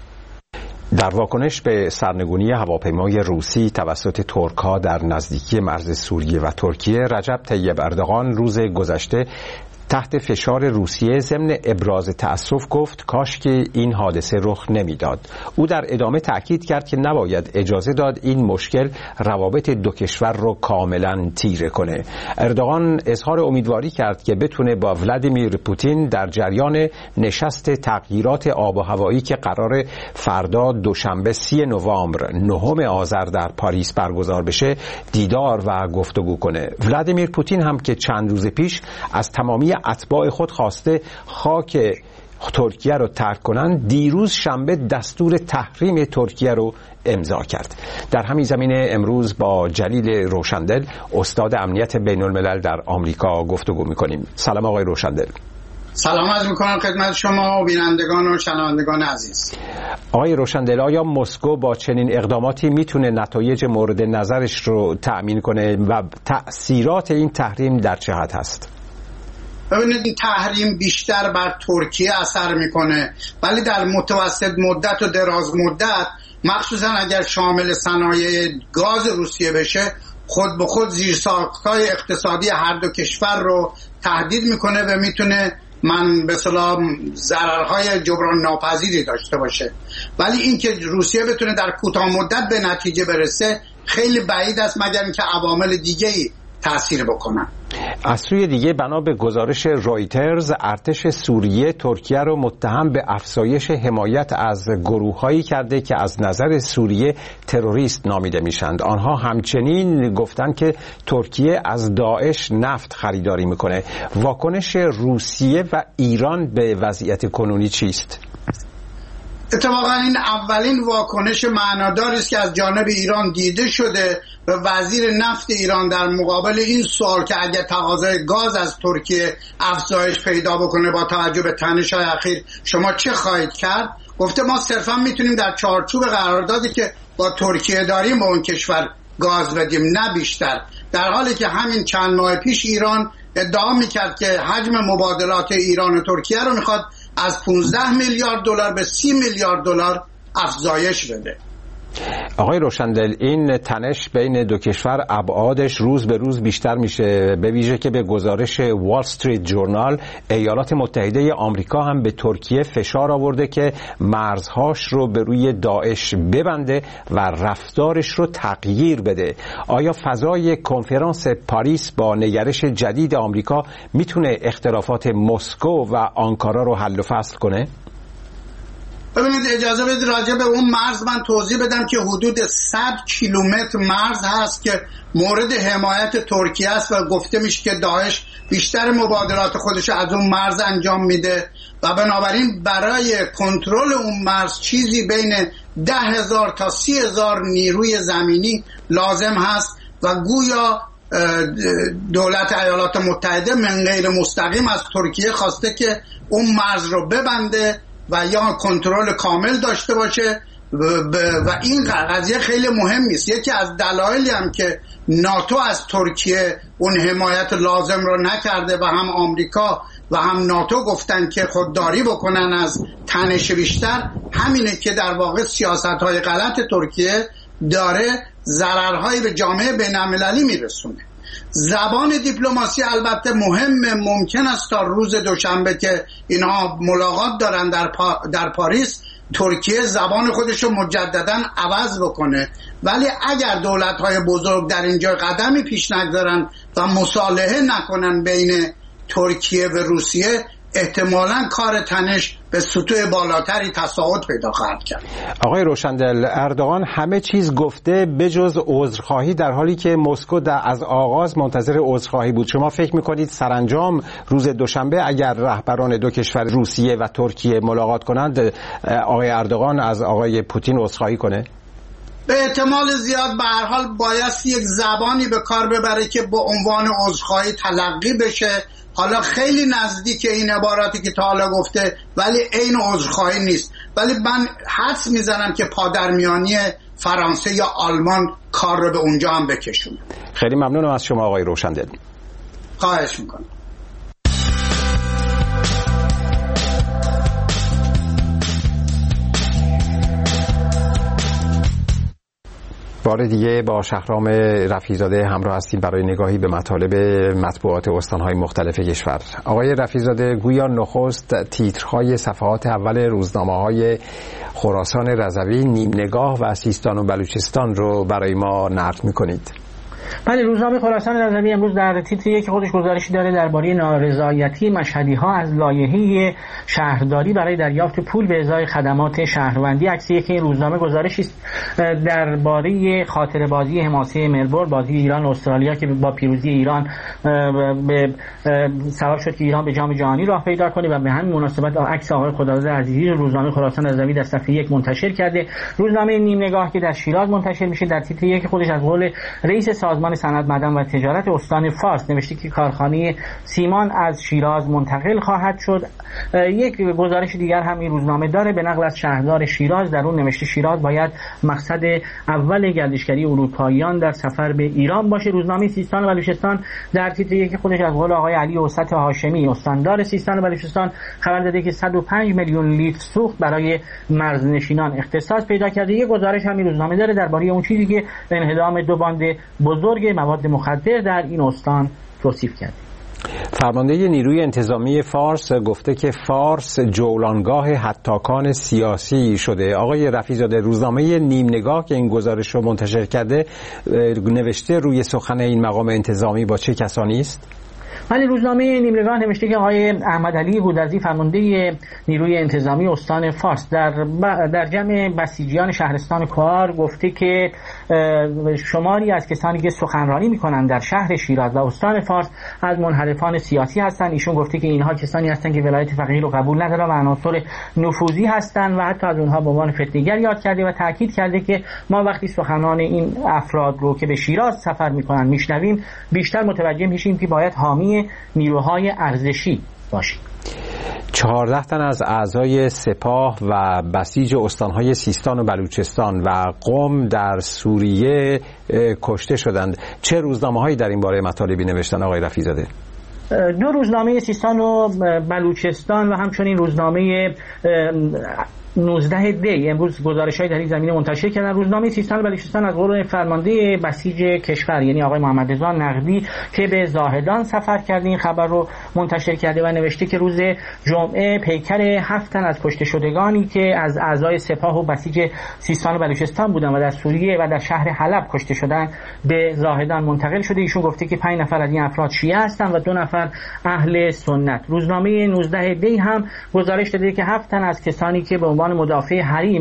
در واکنش به سرنگونی هواپیمای روسی توسط ترک‌ها در نزدیکی مرز سوریه و ترکیه، رجب طیب اردوغان روز گذشته تحت فشار روسیه ضمن ابراز تأسف گفت کاش که این حادثه رخ نمیداد. او در ادامه تأکید کرد که نباید اجازه داد این مشکل روابط دو کشور رو کاملا تیره کنه. اردوغان اظهار امیدواری کرد که بتونه با ولادیمیر پوتین در جریان نشست تغییرات آب و هوایی که قرار فردا دوشنبه سی نوامبر نهم آذر در پاریس برگزار بشه دیدار و گفتگو کنه. ولادیمیر پوتین هم که چند روز پیش از تمامی اتباع خود خواسته خاک ترکیه رو ترک کنند، دیروز شنبه دستور تحریم ترکیه رو امضا کرد. در همین زمینه امروز با جلیل روشندل، استاد امنیت بین الملل در آمریکا گفتگو میکنیم. سلام آقای روشندل. سلام عرض میکنم خدمت شما و بینندگان و شنوندگان عزیز. آقای روشندل، آیا مسکو با چنین اقداماتی میتونه نتایج مورد نظرش رو تأمین کنه و تأثیرات این تحریم در چه حد هست؟ ببینید، این تحریم بیشتر بر ترکیه اثر میکنه، ولی در متوسط مدت و دراز مدت، مخصوصا اگر شامل صنایع گاز روسیه بشه، خود به خود زیرساخت‌های اقتصادی هر دو کشور رو تهدید میکنه و میتونه من به اصطلاح ضررهای جبران ناپذیری داشته باشه. ولی اینکه روسیه بتونه در کوتاه مدت به نتیجه برسه خیلی بعید است، مگر اینکه عوامل دیگه‌ای تأثیر بکنن. از سوی دیگه بنا به گزارش رویترز ارتش سوریه ترکیه رو متهم به افزایش حمایت از گروه‌هایی کرده که از نظر سوریه تروریست نامیده میشند. آنها همچنین گفتند که ترکیه از داعش نفت خریداری میکنه. واکنش روسیه و ایران به وضعیت کنونی چیست؟ اتفاقا این اولین واکنش معناداری است که از جانب ایران دیده شده و وزیر نفت ایران در مقابل این سوال که اگر تقاضای گاز از ترکیه افزایش پیدا بکنه با توجه به تنش‌های اخیر شما چه خواهید کرد؟ گفته ما صرفا میتونیم در چارچوب قراردادی که با ترکیه داریم به اون کشور گاز بدیم، نه بیشتر. در حالی که همین چند ماه پیش ایران ادعا میکرد که حجم مبادلات ایران و ترکیه رو میخواد از پانزده میلیارد دلار به سی میلیارد دلار افزایش بده. آقای روشندل، این تنش بین دو کشور ابعادش روز به روز بیشتر میشه، به ویژه که به گزارش وال استریت جورنال ایالات متحده آمریکا هم به ترکیه فشار آورده که مرزهاش رو به روی داعش ببنده و رفتارش رو تغییر بده. آیا فضای کنفرانس پاریس با نگرش جدید آمریکا میتونه اختلافات مسکو و آنکارا رو حل و فصل کنه؟ ببینید اجازه بدید راجع به اون مرز من توضیح بدم که حدود صد کیلومتر مرز هست که مورد حمایت ترکیه است و گفته میشه که داعش بیشتر مبادلات خودش از اون مرز انجام میده و بنابراین برای کنترل اون مرز چیزی بین ده هزار تا سی هزار نیروی زمینی لازم هست و گویا دولت ایالات متحده من غیر مستقیم از ترکیه خواسته که اون مرز رو ببنده و یا کنترل کامل داشته باشه و این قضیه خیلی مهمی است. یکی از دلایلی هم که ناتو از ترکیه اون حمایت لازم رو نکرده و هم آمریکا و هم ناتو گفتن که خودداری بکنن از تنش بیشتر همینه که در واقع سیاست‌های غلط ترکیه داره ضررهایی به جامعه بین‌المللی میرسونه. زبان دیپلماسی البته مهمه، ممکن است تا روز دوشنبه که اینها ملاقات دارن در, پا در پاریس ترکیه زبان خودش رو مجددا عوض بکنه، ولی اگر دولت‌های بزرگ در اینجا قدمی پیش نگذارن و مصالحه نکنن بین ترکیه و روسیه احتمالاً کار تنش به سطوح بالاتری تصاعد پیدا خواهد کرد. آقای روشندل، اردوغان همه چیز گفته بجز عذرخواهی، در حالی که مسکو از آغاز منتظر عذرخواهی بود. شما فکر میکنید سرانجام روز دوشنبه اگر رهبران دو کشور روسیه و ترکیه ملاقات کنند آقای اردوغان از آقای پوتین عذرخواهی کنه؟ به احتمال زیاد به هر حال باید یک زبانی به کار ببره که با عنوان عذرخواهی تلقی بشه. حالا خیلی نزدیک این عباراتی که تا حالا گفته ولی عین عذرخواهی نیست، ولی من حدس میزنم که پادرمیانی فرانسه یا آلمان کار رو به اونجا هم بکشونه. خیلی ممنونم از شما آقای روشندل. خواهش میکنم. بار دیگه با شهرام رفیع‌زاده همراه هستیم برای نگاهی به مطالب مطبوعات استان‌های مختلف کشور. آقای رفیع‌زاده، گویا نخست تیترهای صفحات اول روزنامه‌های خراسان رضوی، نیم نگاه و سیستان و بلوچستان رو برای ما نقل می‌کنید. بله، روزنامه خراسان رضوی امروز در تیتر یک خودش گزارشی داره درباره نارضایتی مشهدی‌ها از لایحه شهرداری برای دریافت پول به ازای خدمات شهروندی. عکسی که این روزنامه گزارشی است درباره خاطره‌بازی حماسه ملبورن، بازی ایران و استرالیا که با پیروزی ایران به سبب شد که ایران به جام جهانی راه پیدا کنه و به همین مناسبت عکس آقای خداداد عزیزی روزنامه خراسان رضوی در صفحه یک منتشر کرده. روزنامه نیم نگاه که در شیراز منتشر میشه در تیتر یک خودش از قول رئیس سازمان صنعت معدن و تجارت استان فارس نوشته که کارخانه سیمان از شیراز منتقل خواهد شد. یک گزارش دیگر هم این روزنامه داره به نقل از شهردار شیراز، در اون نوشته شیراز باید مقصد اول گردشگری اروپاییان در سفر به ایران باشه. روزنامه سیستان و بلوچستان در تیتر یک خودش از قول آقای علی اوسط هاشمی استاندار سیستان و بلوچستان خبر داده که صد و پنج میلیون لیتر سوخت برای مرزنشینان اختصاص پیدا کرده. یک گزارش هم این روزنامه داره درباره اون چیزی که انهدام دو باند بزرگ مواد مخدر در این استان توصیف کرد. فرمانده نیروی انتظامی فارس گفته که فارس جولانگاه هتاکان سیاسی شده. آقای رفیع‌زاده، روزنامه نیم نگاه که این گزارش رو منتشر کرده نوشته روی سخن این مقام انتظامی با چه کسانی است؟ ولی روزنامه نیم نگاه نوشته که آقای احمدعلی بودرزی فرمانده نیروی انتظامی استان فارس در در جمع بسیجیان شهرستان کوار گفته که شماری از کسانی که سخنرانی میکنند در شهر شیراز و استان فارس از منحرفان سیاسی هستند. ایشون گفته که اینها کسانی هستند که ولایت فقیه رو قبول ندارند و عناصر نفوذی هستند و حتی از اونها به عنوان فتنه‌گر یاد کرده و تاکید کرده که ما وقتی سخنان این افراد رو که به شیراز سفر میکنند میشنویم بیشتر متوجه میشیم که باید حامی نیروهای ارزشی باشیم. چهارده تن از اعضای سپاه و بسیج استانهای سیستان و بلوچستان و قم در سوریه کشته شدند. چه روزنامه‌هایی در این باره مطالبی نوشتن آقای رفیع‌زاده؟ دو روزنامه سیستان و بلوچستان و همچنین روزنامه نوزده دی امروز گزارش‌های در این زمینه منتشر کردن. روزنامه سیستان و بلوچستان از قول فرمانده بسیج کشور یعنی آقای محمد رضا نقدی که به زاهدان سفر کرده این خبر رو منتشر کرده و نوشته که روز جمعه پیکر هفت تن از کشته شدگانی که از اعضای سپاه و بسیج سیستان و بلوچستان بودند و در سوریه و در شهر حلب کشته شدند به زاهدان منتقل شده. ایشون گفته که پنج نفر از این افراد شیعه هستند و دو نفر اهل سنت. روزنامه نوزده دی هم گزارش داده که هفت تن از کسانی که به عنوان مدافع حریم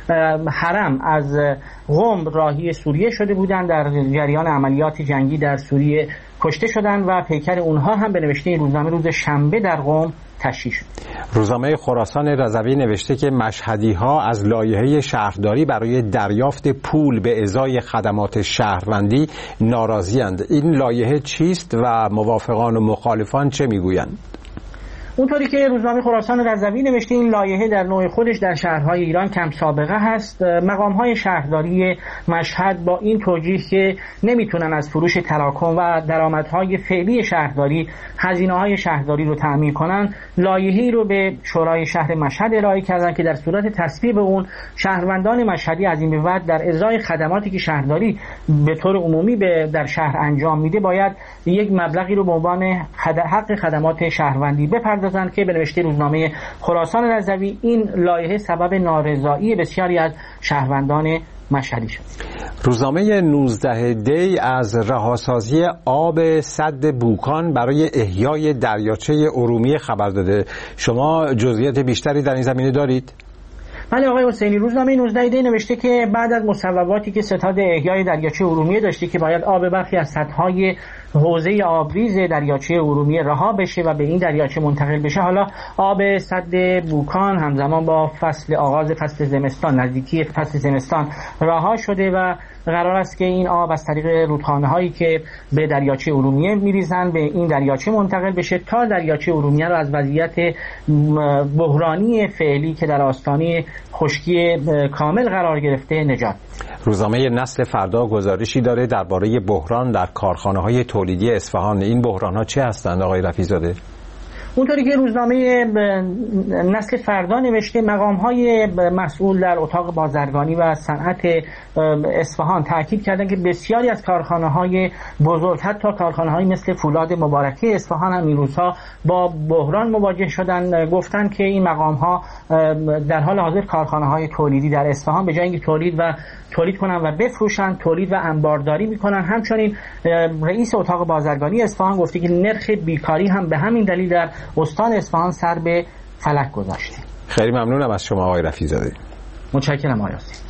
حرم از قم راهی سوریه شده بودند در جریان عملیات جنگی در سوریه کشته شدند و پیکر اونها هم به نوشته این روزنامه روز شنبه در قم تشییع شد. روزنامه خراسان رضوی نوشته که مشهدی‌ها از لایحه شهرداری برای دریافت پول به ازای خدمات شهروندی ناراضی‌اند. این لایحه چیست و موافقان و مخالفان چه میگویند؟ اونطوری که روزنامه خراسان رضوی نوشته این لایحه در نوع خودش در شهرهای ایران کم سابقه هست. مقام‌های شهرداری مشهد با این توجیه که نمیتونن از فروش تراکم و درآمدهای فعلی شهرداری هزینه‌های شهرداری رو تأمین کنن، لایحه‌ای رو به شورای شهر مشهد ارائه کردن که در صورت تصویب اون شهروندان مشهدی از این به بعد در ازای خدماتی که شهرداری به طور عمومی به در شهر انجام میده باید یک مبلغی رو به عنوان حق خدمات شهروندی بپردازن که به نوشته روزنامه خراسان رضوی این لایحه سبب نارضایی بسیاری از شهروندان مشهدی شد. روزنامه نوزده دی از رهاسازی آب سد بوکان برای احیای دریاچه ارومیه خبر داده. شما جزئیات بیشتری در این زمینه دارید؟ بله آقای حسینی، روزنامه نوزده دی نوشته که بعد از مصوباتی که ستاد احیای دریاچه ارومیه داشته که باید آب برخی از سدهای حوزه آبریز دریاچه ارومیه رها بشه و به این دریاچه منتقل بشه، حالا آب سد بوکان همزمان با فصل آغاز فصل زمستان نزدیکی فصل زمستان رها شده و قرار است که این آب از طریق رودخانه هایی که به دریاچه ارومیه میریزن به این دریاچه منتقل بشه تا دریاچه ارومیه رو از وضعیت بحرانی فعلی که در آستانه خشکی کامل قرار گرفته نجات. روزنامه نسل فردا گزارشی داره درباره بحران در کارخانه‌های تولیدی اصفهان. این بحران‌ها چه هستند آقای رفیع‌زاده؟ اونطوری که روزنامه نسل فردا نوشته مقام‌های مسئول در اتاق بازرگانی و صنعت اصفهان تاکید کردند که بسیاری از کارخانه‌های بزرگ حتی کارخانه‌های مثل فولاد مبارکه اصفهان هم این روزها با بحران مواجه شدن. گفتن که این مقام‌ها در حال حاضر کارخانه‌های تولیدی در اصفهان به جای اینکه تولید و تولید کنن و بفروشن تولید و انبارداری میکنن. همچنین رئیس اتاق بازرگانی اصفهان گفته که نرخ بیکاری هم به همین دلیل در استان اصفهان سر به فلک گذاشته. خیلی ممنونم از شما آقای رفیع‌زاده. متشکرم آقای حسینی.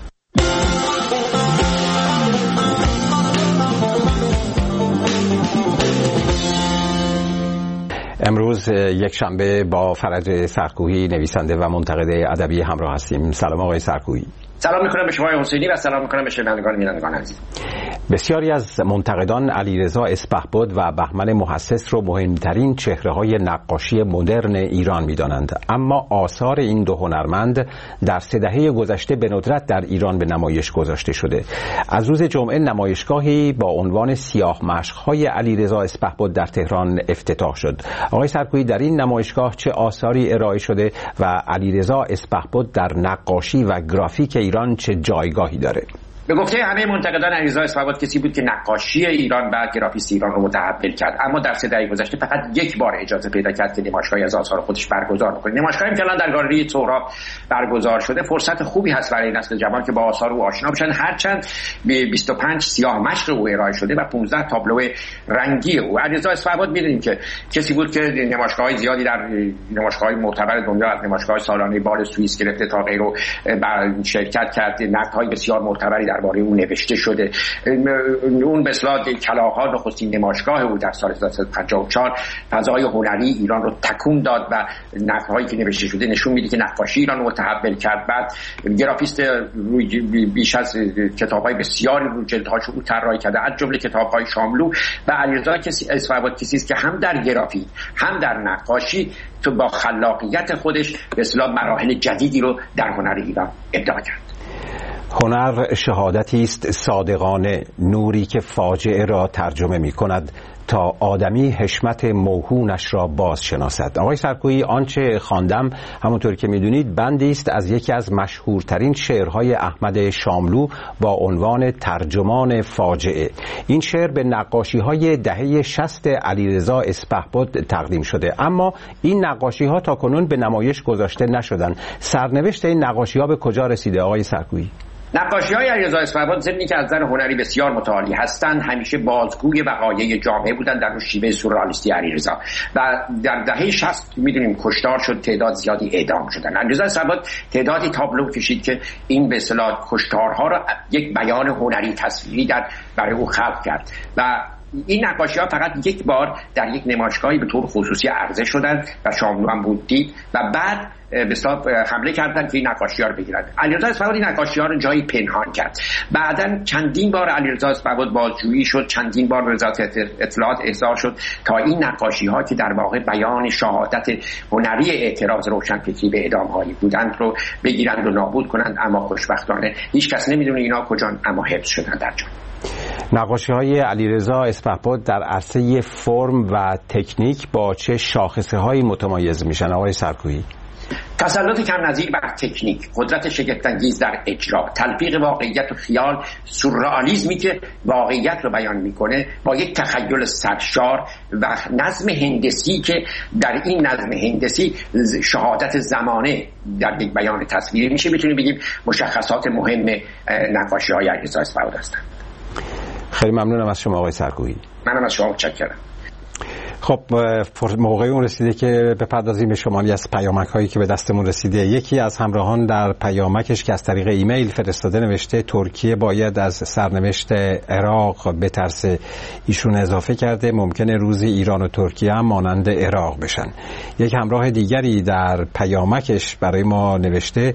امروز یک شنبه با فرج سرکوهی نویسنده و منتقد ادبی همراه هستیم. سلام آقای سرکوهی. سلام میکنم به شما حسینی و سلام میکنم به شنوندگان و بینندگان عزیز. بسیاری از منتقدان علیرضا اسپهبد و بهمن محسس رو مهمترین چهره‌های نقاشی مدرن ایران می‌دانند، اما آثار این دو هنرمند در سه دهه گذشته به ندرت در ایران به نمایش گذاشته شده. از روز جمعه نمایشگاهی با عنوان سیاه مشق‌های علیرضا اسپهبد در تهران افتتاح شد. آقای سرکوهی، در این نمایشگاه چه آثاری ارائه شده و علیرضا اسپهبد در نقاشی و گرافیک ایران چه جایگاهی داره؟ به گفته همه منتقدان علیرضا اصفهانی کسی بود که نقاشی ایران و گرافیست ایران رو متحول کرد، اما در سه دهه گذشته فقط یک بار اجازه پیدا کرد که نمایشگاهی از آثار خودش برگزار کنه. نمایشگاهی که الان در گالری سهراب برگزار شده فرصت خوبی هست برای نسل جوان که با آثار او آشنا بشن، هرچند به بیست و پنج سیاه مشق او ارائه شده و پانزده تابلو رنگی او. علیرضا اصفهانی می‌دونیم که کسی بود که نمایشگاه‌های زیادی در نمایشگاه‌های معتبر دنیا، از نمایشگاه سالانه بال سوئیس گرفته تا غیره بر شرکت کرد. نقدهای بسیار معتبری درباره او نوشته شده. اون به اصطلاح کلاغ‌ها نخستین نمایشگاه او در سال هزار و سیصد و پنجاه و چهار فضای هنری ایران رو تکون داد و نقدهایی که نوشته شده نشون میده که نقاشی ایران رو متحول کرد. بعد گرافیست بیش از کتاب‌های بسیاری رو جلدهاش او طراحی کرده، از جمله کتاب‌های شاملو. و علیرضا اصفهانی کسی است که هم در گرافیک هم در نقاشی تو با خلاقیت خودش به اصطلاح مراحل جدیدی رو در هنر ایران ابداع کرد. هنر شهادتی است صادقانه، نوری که فاجعه را ترجمه می کند تا آدمی حشمت موهونش را باز شناسد. آقای سرکویی، آنچه خواندم همونطور که میدونید بندی است از یکی از مشهورترین شعرهای احمد شاملو با عنوان ترجمان فاجعه. این شعر به نقاشی‌های دهه شصت علیرضا اصفهانی تقدیم شده، اما این نقاشی‌ها تاکنون به نمایش گذاشته نشدند. سرنوشت این نقاشی‌ها به کجا رسیده آقای سرکویی؟ نقاشی‌های علیرضا اصفهانی ضمن که از نظر هنری بسیار متعالی هستند، همیشه بازگوی وقایع جامعه بودند در شیوه سورئالیستی علیرضا. و در دهه شصت می‌دونیم کشتار شد، تعداد زیادی اعدام شدند. علیرضا اصفهانی تعدادی تابلو کشید که این به اصطلاح کشتارها را یک بیان هنری تصویری در برای او خلق کرد و این نقاشی‌ها فقط یک بار در یک نمایشگاهی به طور خصوصی عرضه شدند و شاملو هم بود دید و بعد به اصطلاح حمله کردند که این نقاشی‌ها رو بگیرند. علیرضا اصفهانی نقاشی‌ها رو جایی پنهان کرد. بعداً چندین بار علیرضا اصفهانی بازجویی شد، چندین بار وزارت اطلاعات احضار شد تا این نقاشی‌ها که در واقع بیان شهادت هنری اعتراض روشنفکری به اعدام‌هایی بودند رو بگیرند و نابود کنند، اما خوشبختانه هیچ کس نمی‌دونه اینا کجان، اما حفظ شدند در جان. نقاشی‌های علیرضا اصفهانی در عرصه فرم و تکنیک با چه شاخصه‌هایی متمایز میشن آقای سرکویی؟ تسلط کم نظیر بر تکنیک، قدرت شگفت‌انگیز در اجرا، تلفیق واقعیت و خیال، سورئالیسمی که واقعیت رو بیان میکنه با یک تخیل سرشار و نظم هندسی که در این نظم هندسی شهادت زمانه در یک بیان تصویری میشه. میتونیم بگیم مشخصات مهم نقاشی‌های علیرضا اصفهانی هستند. خیلی ممنونم از شما آقای سرکویی. منم از شما متشکرم. خب موقع اون رسیده که بپردازیم به شماری از پیامک هایی که به دستمون رسیده. یکی از همراهان در پیامکش که از طریق ایمیل فرستاده نوشته ترکیه باید از سرنوشت عراق بترسه. ایشون اضافه کرده ممکنه روزی ایران و ترکیه هم مانند عراق بشن. یک همراه دیگری در پیامکش برای ما نوشته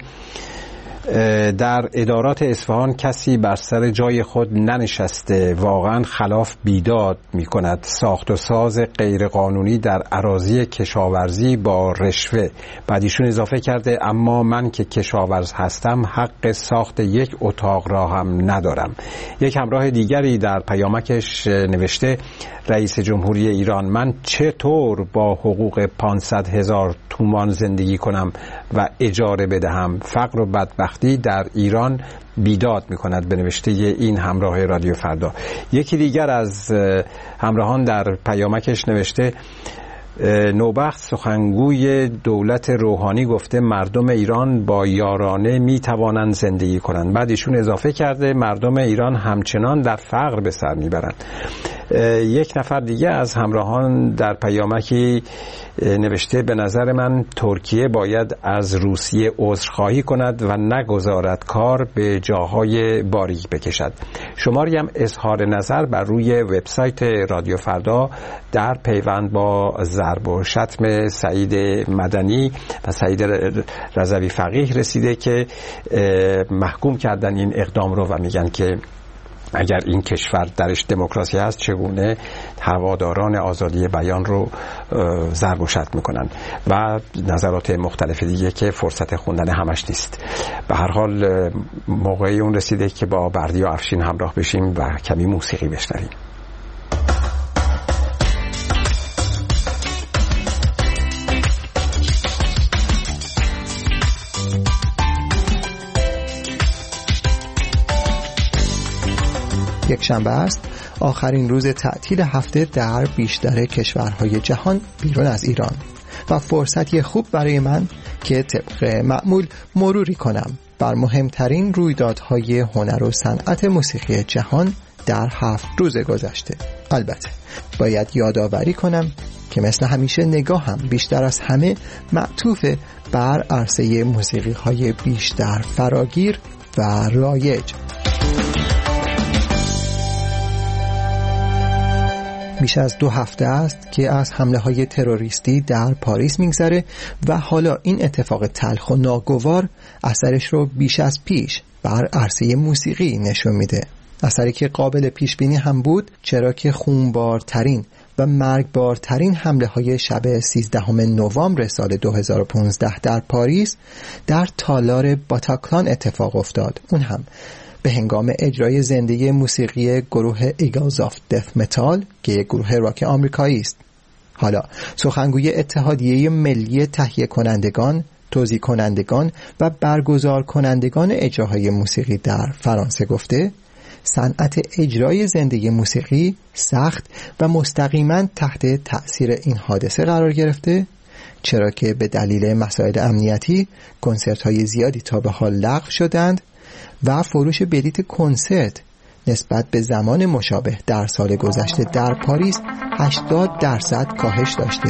در ادارات اصفهان کسی بر سر جای خود ننشسته، واقعا خلاف بیداد می کند. ساخت و ساز غیرقانونی در اراضی کشاورزی با رشوه. بعد ایشون اضافه کرده اما من که کشاورز هستم حق ساخت یک اتاق را هم ندارم. یک همراه دیگری در پیامکش نوشته رئیس جمهوری ایران من چطور با حقوق پانصد هزار تومان زندگی کنم و اجاره بدهم؟ فقر و بدبختی در ایران بیداد می کند، به نوشته این همراه رادیو فردا. یکی دیگر از همراهان در پیامکش نوشته نوبخت سخنگوی دولت روحانی گفته مردم ایران با یارانه می توانند زندگی کنند. بعد ایشون اضافه کرده مردم ایران همچنان در فقر به سر می برند. یک نفر دیگه از همراهان در پیامکی نوشته به نظر من ترکیه باید از روسیه عذرخواهی کند و نگذارد کار به جاهای باریک بکشد. شماری هم اظهار نظر بر روی وبسایت رادیو فردا در پیوند با ضرب و شتم سعید مدنی و سعید رضوی فقیه رسیده که محکوم کردن این اقدام رو و میگن که اگر این کشور درش دموکراسی هست چگونه هواداران آزادی بیان رو ضرب و شتم میکنن و نظرات مختلف دیگه که فرصت خوندن همش نیست. به هر حال موقعی اون رسیده که با بردیا افشین همراه بشیم و کمی موسیقی بشنویم. یک شنبه است، آخرین روز تعطیل هفته در بیشتر کشورهای جهان بیرون از ایران و فرصتی خوب برای من که طبق معمول مروری کنم بر مهمترین رویدادهای هنر و صنعت موسیقی جهان در هفت روز گذشته. البته باید یادآوری کنم که مثل همیشه نگاهم بیشتر از همه معطوف بر عرصه موسیقی های بیشتر فراگیر و رایج. بیش از دو هفته است که از حمله های تروریستی در پاریس میگذره و حالا این اتفاق تلخ و ناگوار اثرش رو بیش از پیش بر عرصه موسیقی نشون میده. اثری که قابل پیش بینی هم بود، چرا که خونبارترین و مرگبارترین حمله های شب سیزدهم نوامبر سال دو هزار و پانزده در پاریس در تالار باتاکلان اتفاق افتاد، اون هم به هنگام اجرای زنده موسیقی گروه ایگلز آف دث متال که یک گروه راک آمریکایی است. حالا سخنگوی اتحادیه ملی تهیه کنندگان، توزیع کنندگان و برگزار کنندگان اجراهای موسیقی در فرانسه گفته صنعت اجرای زنده موسیقی سخت و مستقیما تحت تأثیر این حادثه قرار گرفته، چرا که به دلیل مسائل امنیتی کنسرت‌های زیادی تا به حال لغو شدند و فروش بلیت کنسرت نسبت به زمان مشابه در سال گذشته در پاریس هشتاد درصد کاهش داشته.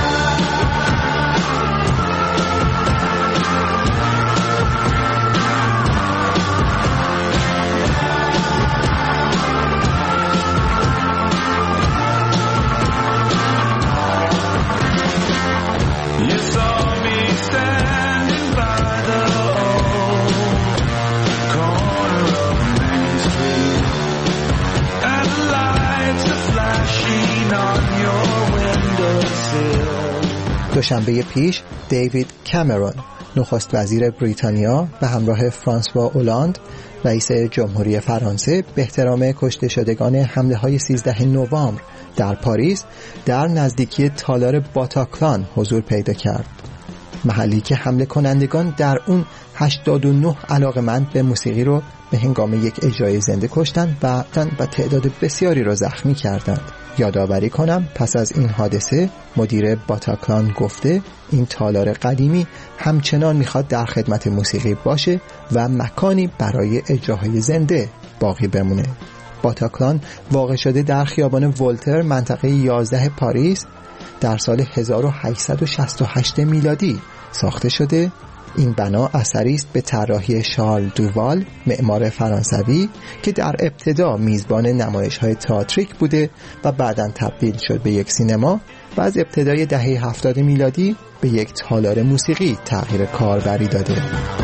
دوشنبه پیش دیوید کامرون نخست وزیر بریتانیا به همراه فرانسوا اولاند رئیس جمهوری فرانسه به احترام کشته شدگان حمله های سیزدهم نوامبر در پاریس در نزدیکی تالار باتاکلان حضور پیدا کرد، محلی که حمله کنندگان در اون هشتاد و نه علاقمند به موسیقی رو به هنگام یک اجرای زنده کشتند و و تعداد بسیاری را زخمی کردند. یادآوری کنم پس از این حادثه مدیر باتاکلان گفته این تالار قدیمی همچنان میخواد در خدمت موسیقی باشه و مکانی برای اجراهای زنده باقی بمونه. باتاکلان واقع شده در خیابان ولتر منطقه یازده پاریس در سال هزار و هشتصد و شصت و هشت میلادی ساخته شده. این بنا اثری است به طراحی شارل دووال، معمار فرانسوی که در ابتدا میزبان نمایش‌های تئاتریک بوده و بعداً تبدیل شد به یک سینما و از ابتدای دهه هفتاد میلادی به یک تالار موسیقی تغییر کاربری داده.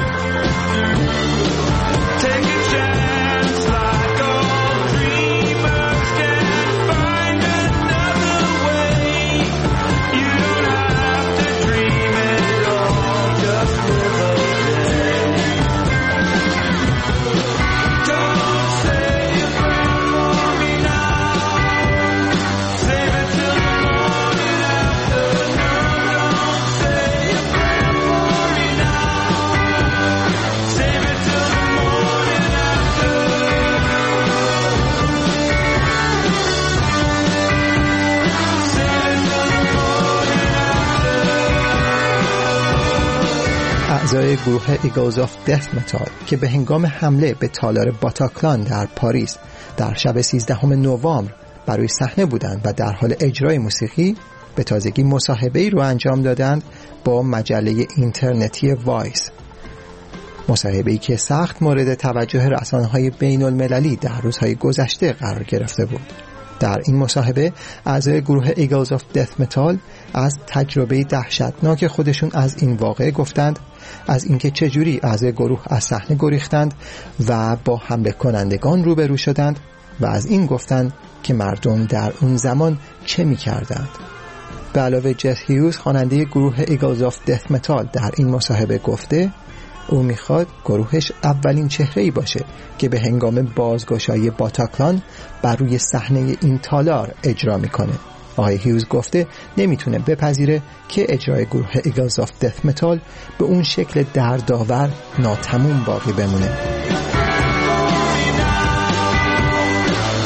اعضای گروه ایگلز آف دث متال که به هنگام حمله به تالار باتاکلان در پاریس در شب سیزدهم نوامبر بر روی صحنه بودند و در حال اجرای موسیقی به تازگی مصاحبه‌ای رو انجام دادند با مجله اینترنتی وایس. مصاحبه‌ای که سخت مورد توجه رسانه‌های بین‌المللی در روزهای گذشته قرار گرفته بود. در این مصاحبه اعضای گروه ایگلز آف دث متال از تجربه دهشتناک خودشون از این واقعه گفتند، از اینکه چجوری اعضای گروه از صحنه گریختند و با حمله کنندگان روبرو شدند و از این گفتند که مردم در اون زمان چه می‌کردند. به علاوه جس هیوز خواننده گروه ایگلز آف دث متال در این مصاحبه گفته او میخواد گروهش اولین چهره‌ای باشه که به هنگام بازگشایی باتاکلان بر روی صحنه این تالار اجرا میکنه. آقای هیوز گفته نمیتونه بپذیره که اجرای گروه ایگلز آف دث متال به اون شکل دردآور ناتموم باقی بمونه.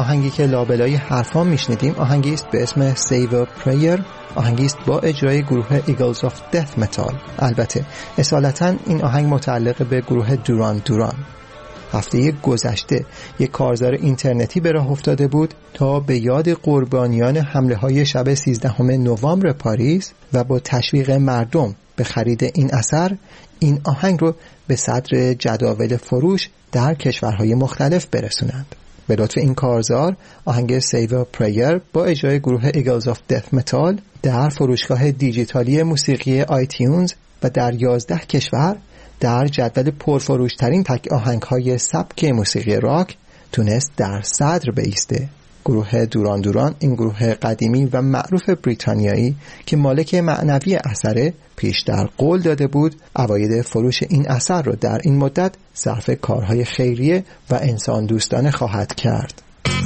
آهنگی که لابلای حرفان میشنیدیم آهنگی است به اسم Save a Prayer، آهنگی است با اجرای گروه Eagles of Death Metal. البته اصالتاً این آهنگ متعلق به گروه دوران دوران. هفته گذشته یک کارزار اینترنتی به راه افتاده بود تا به یاد قربانیان حمله های شب سیزدهم نوامبر پاریس و با تشویق مردم به خرید این اثر این آهنگ رو به صدر جداول فروش در کشورهای مختلف برسونند. به لطف این کارزار آهنگ Save a Prayer با اجرای گروه Eagles of Death Metal در فروشگاه دیجیتالی موسیقی آیتیونز و در یازده کشور در جدول پرفروشترین تک آهنگ‌های سبک موسیقی راک تونست در صدر بایسته. گروه دوران دوران، این گروه قدیمی و معروف بریتانیایی که مالک معنوی اثر، پیش در قول داده بود عواید فروش این اثر رو در این مدت صرف کارهای خیریه و انسان دوستانه خواهد کرد.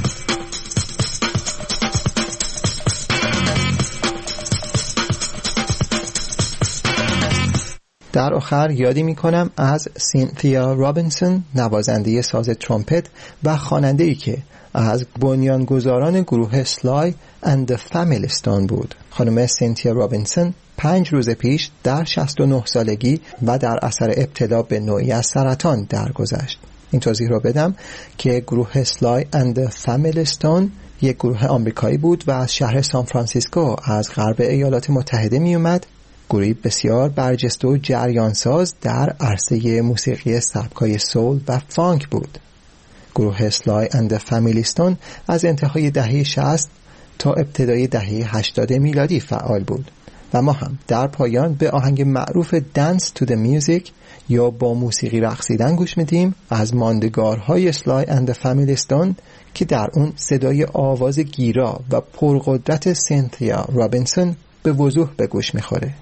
در آخر یادی می کنم از سینتیا رابینسون، نوازنده ساز ترومپت و خواننده‌ای که از بنیانگذاران گروه سلای اند فامیلیستون بود. خانم سینتیا رابینسون پنج روز پیش در شصت و نه سالگی و در اثر ابتلا به نوعی از سرطان درگذشت. این توضیح رو بدم که گروه سلای اند فامیلیستون یک گروه آمریکایی بود و از شهر سان فرانسیسکو از غرب ایالات متحده می اومد. گروهی بسیار برجسته و جریانساز در عرصه موسیقی سبکای سول و فانک بود. گروه سلای اند فامیلیستون از انتهای دهه شصت تا ابتدای دهه هشتاد میلادی فعال بود و ما هم در پایان به آهنگ معروف Dance to the Music یا با موسیقی رقصیدن گوش میدیم از ماندگارهای سلای اند فامیلیستون که در اون صدای آواز گیرا و پرقدرت سینتیا رابینسون به وضوح به گوش میخوره.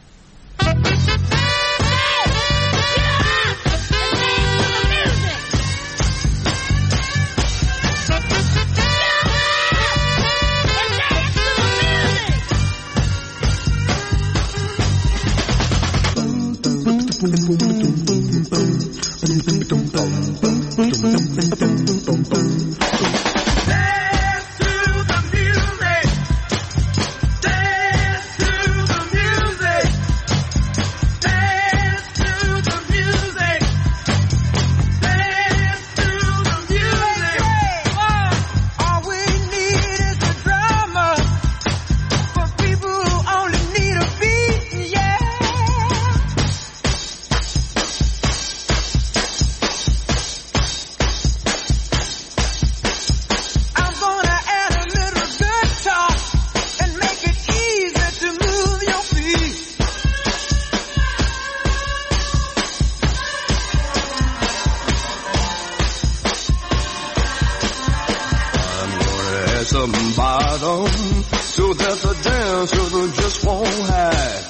Some bottom so that the dancer just won't hide.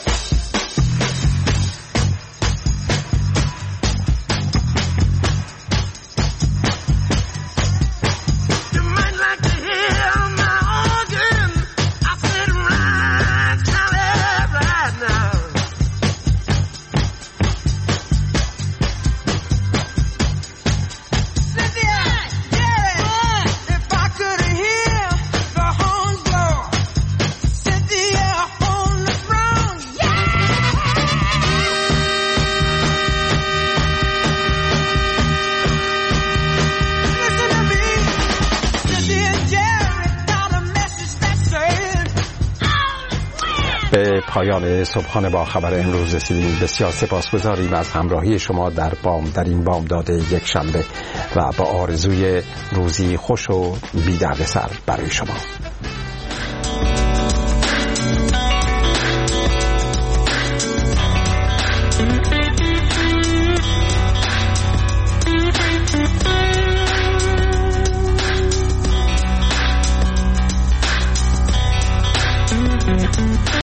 You might like to hear my organ. I said right now, right now. Cynthia, Jerry, if I could hear the horns blow, Cynthia on the throne, yeah. Listen to me, Cynthia and Jerry got a message that said, به پایان صبحانه با خبر امروز رسیدیم. بسیار سپاسگزاریم از همراهی شما در بام در این بامداد یک شنبه و با آرزوی روزی خوش و بی دردسر برای شما.